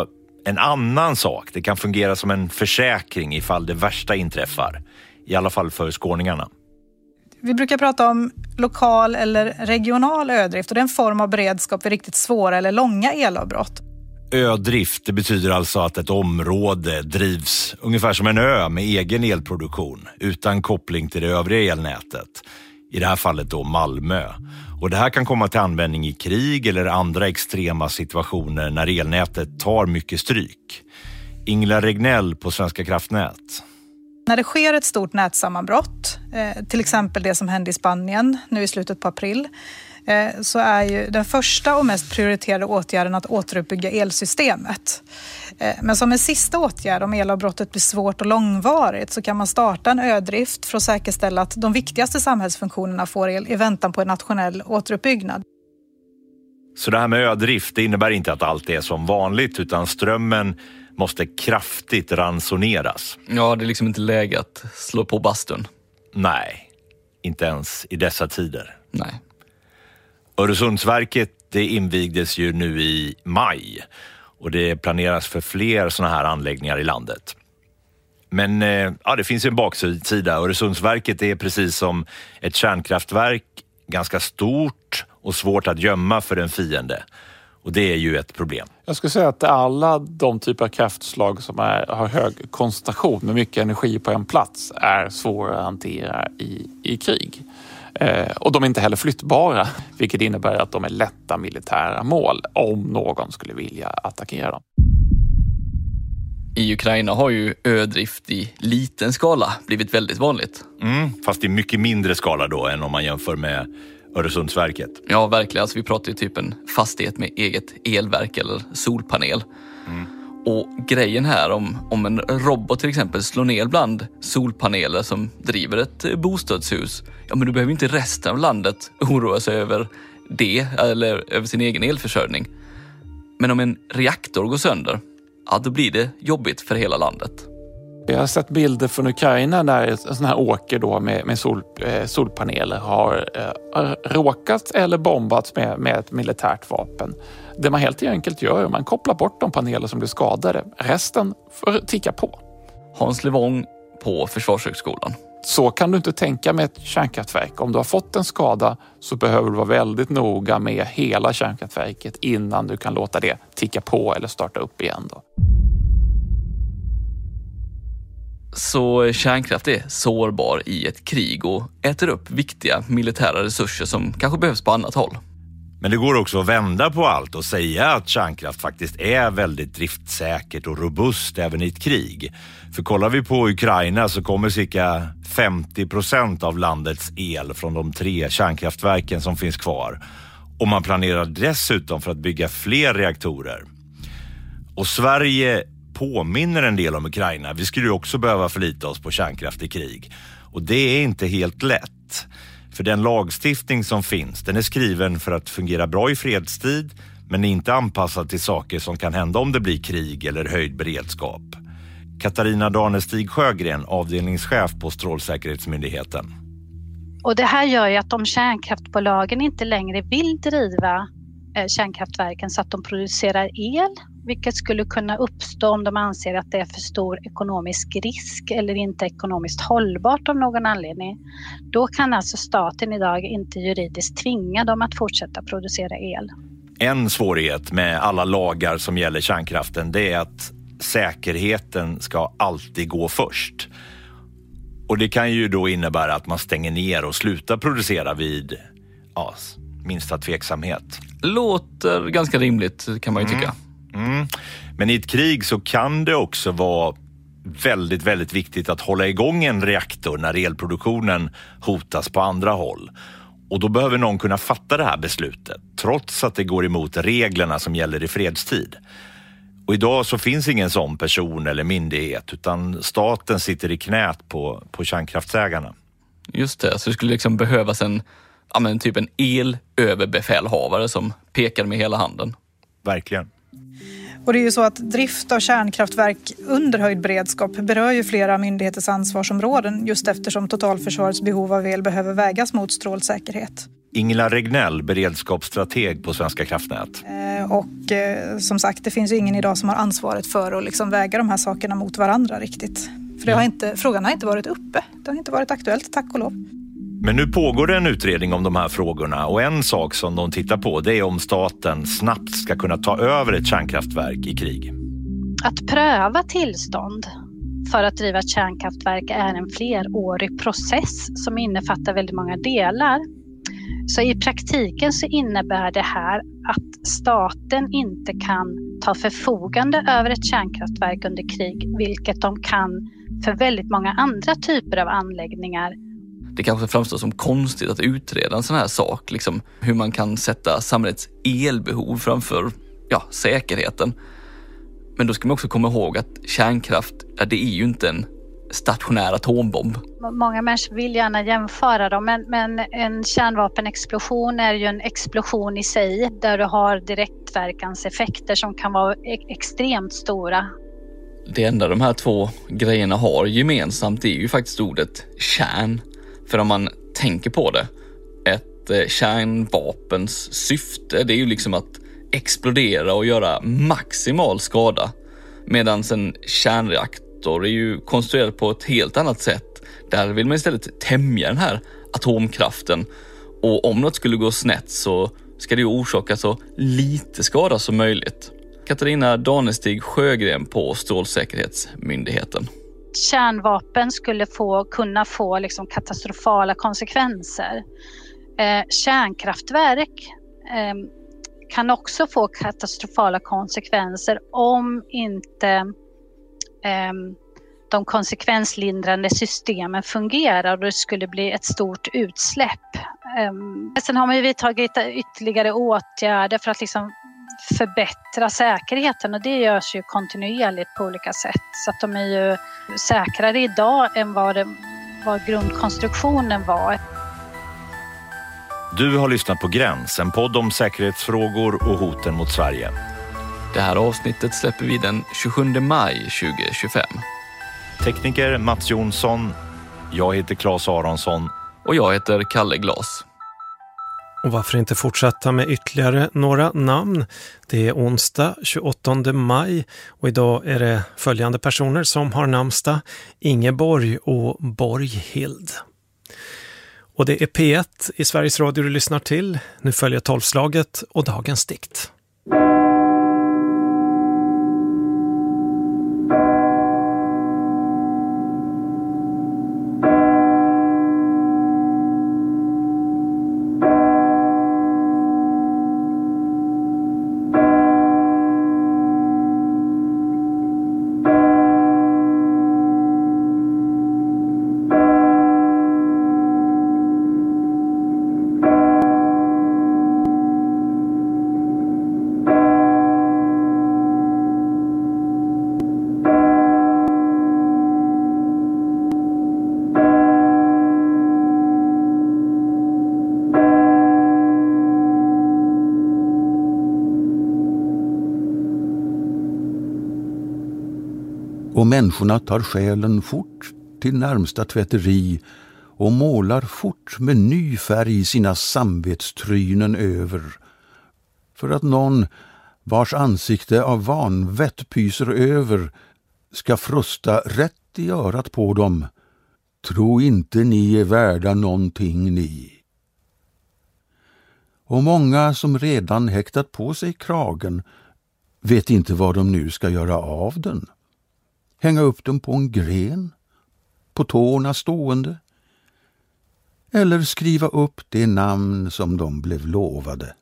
En annan sak, det kan fungera som en försäkring ifall det värsta inträffar. I alla fall för skåningarna. Vi brukar prata om lokal eller regional ödrift och det är en form av beredskap vid riktigt svåra eller långa elavbrott. Ödrift, det betyder alltså att ett område drivs ungefär som en ö med egen elproduktion utan koppling till det övriga elnätet. I det här fallet då Malmö. Och det här kan komma till användning i krig eller andra extrema situationer när elnätet tar mycket stryk. Ingela Regnell på Svenska kraftnät. När det sker ett stort nätsammanbrott, eh, till exempel det som hände i Spanien nu i slutet på april, eh, så är ju den första och mest prioriterade åtgärden att återuppbygga elsystemet. Eh, men som en sista åtgärd, om elavbrottet blir svårt och långvarigt, så kan man starta en ödrift för att säkerställa att de viktigaste samhällsfunktionerna får el i väntan på en nationell återuppbyggnad. Så det här med ödrift, det innebär inte att allt är som vanligt, utan strömmen måste kraftigt ransoneras. Ja, det är liksom inte läge att slå på bastun. Nej, inte ens i dessa tider. Nej. Öresundsverket, det invigdes ju nu i maj och det planeras för fler sådana här anläggningar i landet. Men ja, det finns en baksida. Öresundsverket är precis som ett kärnkraftverk, ganska stort och svårt att gömma för en fiende. Och det är ju ett problem. Jag skulle säga att alla de typer av kraftslag som är, har hög koncentration med mycket energi på en plats är svåra att hantera i, i krig. Eh, och de är inte heller flyttbara, vilket innebär att de är lätta militära mål om någon skulle vilja attackera dem. I Ukraina har ju ödrift i liten skala blivit väldigt vanligt. Mm, fast i mycket mindre skala då än om man jämför med Öresundsverket. Ja, verkligen. Alltså, vi pratar ju typ en fastighet med eget elverk eller solpanel. Mm. Och grejen här om, om en robot till exempel slår ner bland solpaneler som driver ett bostadshus. Ja, men du behöver inte resten av landet oroa sig över det eller över sin egen elförsörjning. Men om en reaktor går sönder, ja, då blir det jobbigt för hela landet. Jag har sett bilder från Ukraina där en sån här åker då med, med sol, eh, solpaneler har eh, råkat eller bombats med, med ett militärt vapen. Det man helt enkelt gör är att man kopplar bort de paneler som blir skadade. Resten får ticka på. Hans Levång på Försvarshögskolan. Så kan du inte tänka med ett kärnkraftverk. Om du har fått en skada så behöver du vara väldigt noga med hela kärnkraftverket innan du kan låta det ticka på eller starta upp igen då. Så kärnkraft är sårbar i ett krig och äter upp viktiga militära resurser som kanske behövs på annat håll. Men det går också att vända på allt och säga att kärnkraft faktiskt är väldigt driftsäkert och robust även i ett krig. För kollar vi på Ukraina så kommer cirka femtio procent av landets el från de tre kärnkraftverken som finns kvar. Och man planerar dessutom för att bygga fler reaktorer. Och Sverige påminner en del om Ukraina. Vi skulle ju också behöva förlita oss på kärnkraft i krig. Och det är inte helt lätt. För den lagstiftning som finns, den är skriven för att fungera bra i fredstid, men är inte anpassad till saker som kan hända om det blir krig eller höjd beredskap. Katarina Danestig Sjögren, avdelningschef på Strålsäkerhetsmyndigheten. Och det här gör ju att om kärnkraftbolagen inte längre vill driva eh, kärnkraftverken så att de producerar el, vilket skulle kunna uppstå om de anser att det är för stor ekonomisk risk eller inte ekonomiskt hållbart av någon anledning. Då kan alltså staten idag inte juridiskt tvinga dem att fortsätta producera el. En svårighet med alla lagar som gäller kärnkraften, det är att säkerheten ska alltid gå först. Och det kan ju då innebära att man stänger ner och slutar producera vid ja, minsta tveksamhet. Låter ganska rimligt, kan man ju tycka. Mm. Mm. Men i ett krig så kan det också vara väldigt, väldigt viktigt att hålla igång en reaktor när elproduktionen hotas på andra håll. Och då behöver någon kunna fatta det här beslutet, trots att det går emot reglerna som gäller i fredstid. Och idag så finns ingen sån person eller myndighet, utan staten sitter i knät på, på kärnkraftsägarna. Just det, så det skulle liksom behövas en, ja men typ en elöverbefälhavare som pekar med hela handen. Verkligen. Och det är ju så att drift av kärnkraftverk under höjd beredskap berör ju flera myndigheters ansvarsområden just eftersom totalförsvarets behov av el behöver vägas mot strålsäkerhet. Ingela Regnell, beredskapsstrateg på Svenska kraftnät. Eh, och eh, som sagt, det finns ju ingen idag som har ansvaret för att liksom väga de här sakerna mot varandra riktigt. För det har inte, frågan har inte varit uppe. Det har inte varit aktuellt, tack och lov. Men nu pågår det en utredning om de här frågorna och en sak som de tittar på det är om staten snabbt ska kunna ta över ett kärnkraftverk i krig. Att pröva tillstånd för att driva ett kärnkraftverk är en flerårig process som innefattar väldigt många delar. Så i praktiken så innebär det här att staten inte kan ta förfogande över ett kärnkraftverk under krig, vilket de kan för väldigt många andra typer av anläggningar. Det kanske framstår som konstigt att utreda en sån här sak, liksom hur man kan sätta samhällets elbehov framför ja, säkerheten. Men då ska man också komma ihåg att kärnkraft, ja, det är ju inte en stationär atombomb. Många människor vill gärna jämföra dem, men, men en kärnvapenexplosion är ju en explosion i sig där du har direktverkanseffekter som kan vara e- extremt stora. Det enda de här två grejerna har gemensamt är ju faktiskt ordet kärn. För om man tänker på det, ett kärnvapens syfte, det är ju liksom att explodera och göra maximal skada. Medan en kärnreaktor är ju konstruerad på ett helt annat sätt. Där vill man istället tämja den här atomkraften. Och om något skulle gå snett så ska det ju orsaka så lite skada som möjligt. Katarina Danestig Sjögren på Strålsäkerhetsmyndigheten. Kärnvapen skulle få, kunna få liksom katastrofala konsekvenser. Eh, kärnkraftverk eh, kan också få katastrofala konsekvenser om inte eh, de konsekvenslindrande systemen fungerar och det skulle bli ett stort utsläpp. Eh, sen har man ju vidtagit ytterligare åtgärder för att liksom förbättra säkerheten och det görs ju kontinuerligt på olika sätt. Så att de är ju säkrare idag än vad, det, vad grundkonstruktionen var. Du har lyssnat på Gräns, en podd om säkerhetsfrågor och hoten mot Sverige. Det här avsnittet släpper vi den tjugosjunde maj tjugohundratjugofem. Tekniker Mats Jonsson, jag heter Claes Aronsson och jag heter Kalle Glas. Och varför inte fortsätta med ytterligare några namn? Det är onsdag tjugoåttonde maj och idag är det följande personer som har namnsdag: Ingeborg och Borghild. Och det är P ett i Sveriges Radio du lyssnar till. Nu följer tolvslaget och dagens dikt. Och människorna tar själen fort till närmsta tvätteri och målar fort med ny färg sina samvetstrynen över. För att någon, vars ansikte av vanvett pyser över, ska frusta rätt i örat på dem. Tro inte ni är värda någonting ni. Och många som redan häktat på sig kragen vet inte vad de nu ska göra av den. Hänga upp dem på en gren, på tårna stående, eller skriva upp det namn som de blev lovade.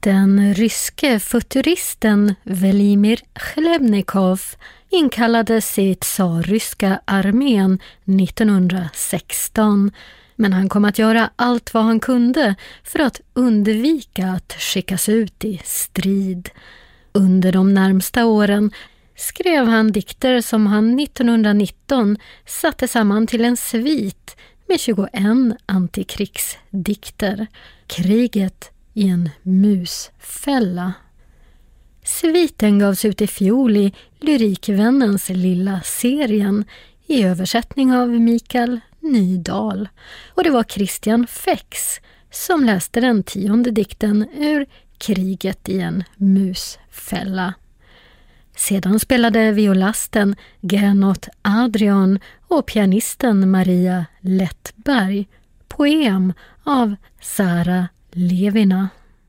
Den ryske futuristen Velimir Chlebnikov inkallades i tsarryska armén nittonhundrasexton. Men han kom att göra allt vad han kunde för att undvika att skickas ut i strid. Under de närmsta åren skrev han dikter som han nittonhundranitton satte samman till en svit med tjugoen antikrigsdikter. Kriget i en musfälla. Sviten gavs ut i fjol i Lyrikvännens lilla serien i översättning av Mikael Nydahl. Och det var Christian Fex som läste den tionde dikten ur Kriget i en musfälla. Sedan spelade violasten Gernot Adrian och pianisten Maria Lättberg poem av Sara Levina.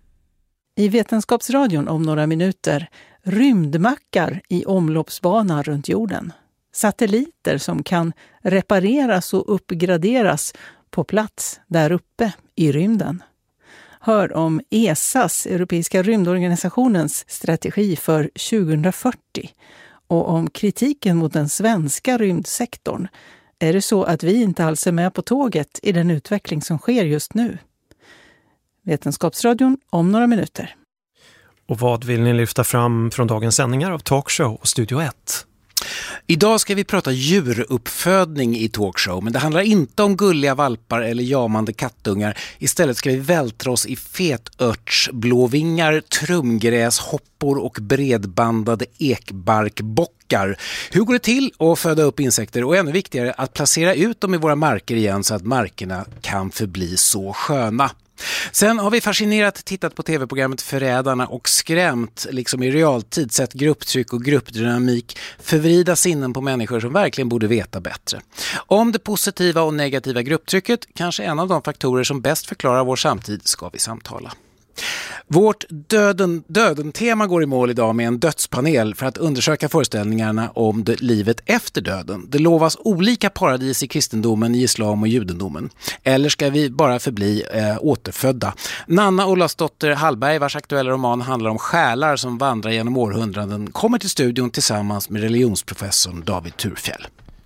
I Vetenskapsradion om några minuter, rymdmackar i omloppsbana runt jorden. Satelliter som kan repareras och uppgraderas på plats där uppe i rymden. Hör om E S A:s, Europeiska rymdorganisationens strategi för tjugohundrafyrtio och om kritiken mot den svenska rymdsektorn. Är det så att vi inte alls är med på tåget i den utveckling som sker just nu? Vetenskapsradion om några minuter. Och vad vill ni lyfta fram från dagens sändningar av Talkshow och Studio ett? Idag ska vi prata djuruppfödning i Talkshow, men det handlar inte om gulliga valpar eller jamande kattungar. Istället ska vi vältra oss i fetörtsblåvingar, trumgräs, hoppor och bredbandade ekbarkbockar. Hur går det till att föda upp insekter och ännu viktigare att placera ut dem i våra marker igen så att markerna kan förbli så sköna? Sen har vi fascinerat tittat på tv-programmet Förrädarna och skrämt, liksom i realtid, sett grupptryck och gruppdynamik förvrida sinnen på människor som verkligen borde veta bättre. Om det positiva och negativa grupptrycket, kanske en av de faktorer som bäst förklarar vår samtid, ska vi samtala. Vårt döden, döden-tema går i mål idag med en dödspanel för att undersöka föreställningarna om det, livet efter döden. Det lovas olika paradis i kristendomen, i islam och judendomen. Eller ska vi bara förbli eh, återfödda? Nanna Olafsdotter Hallberg, vars aktuella roman handlar om själar som vandrar genom århundraden, kommer till studion tillsammans med religionsprofessorn David Thurfjell.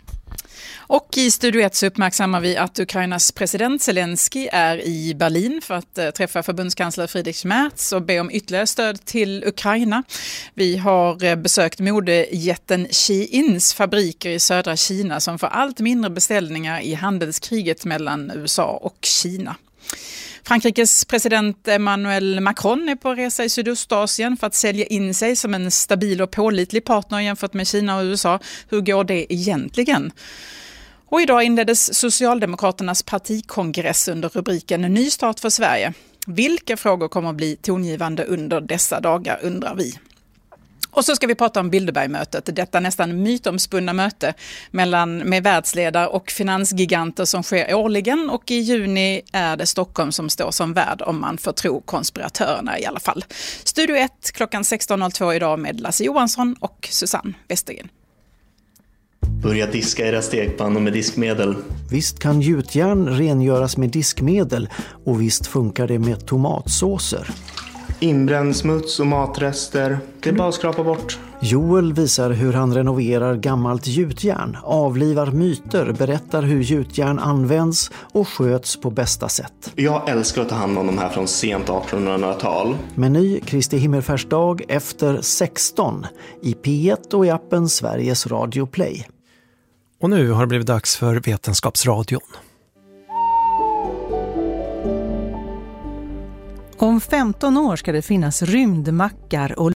Och i Studio ett så uppmärksammar vi att Ukrainas president Zelensky är i Berlin för att eh, träffa förbundskansler Friedrich Merz och be om ytterligare stöd till Ukraina. Vi har eh, besökt modejätten Sheins fabriker i södra Kina som får allt mindre beställningar i handelskriget mellan U S A och Kina. Frankrikes president Emmanuel Macron är på resa i Sydostasien för att sälja in sig som en stabil och pålitlig partner jämfört med Kina och U S A. Hur går det egentligen? Och idag inleddes Socialdemokraternas partikongress under rubriken Ny start för Sverige. Vilka frågor kommer att bli tongivande under dessa dagar, undrar vi. Och så ska vi prata om Bilderbergmötet, detta nästan mytomspunna möte mellan, med världsledare och finansgiganter som sker årligen, och i juni är det Stockholm som står som värd om man får tro konspiratörerna i alla fall. Studio ett klockan sexton noll två idag med Lasse Johansson och Susanne Westergren. Börja diska era stekpannor med diskmedel. Visst kan gjutjärn rengöras med diskmedel och visst funkar det med tomatsåser. Inbränd smuts och matrester, det är bara att skrapa bort. Joel visar hur han renoverar gammalt gjutjärn, avlivar myter, berättar hur gjutjärn används och sköts på bästa sätt. Jag älskar att ta hand om de här från sent artonhundratal. Meny Kristi himmelfärdsdag efter sexton i P ett och i appen Sveriges Radio Play. Och nu har det blivit dags för Vetenskapsradion. Om femton år ska det finnas rymdmackar och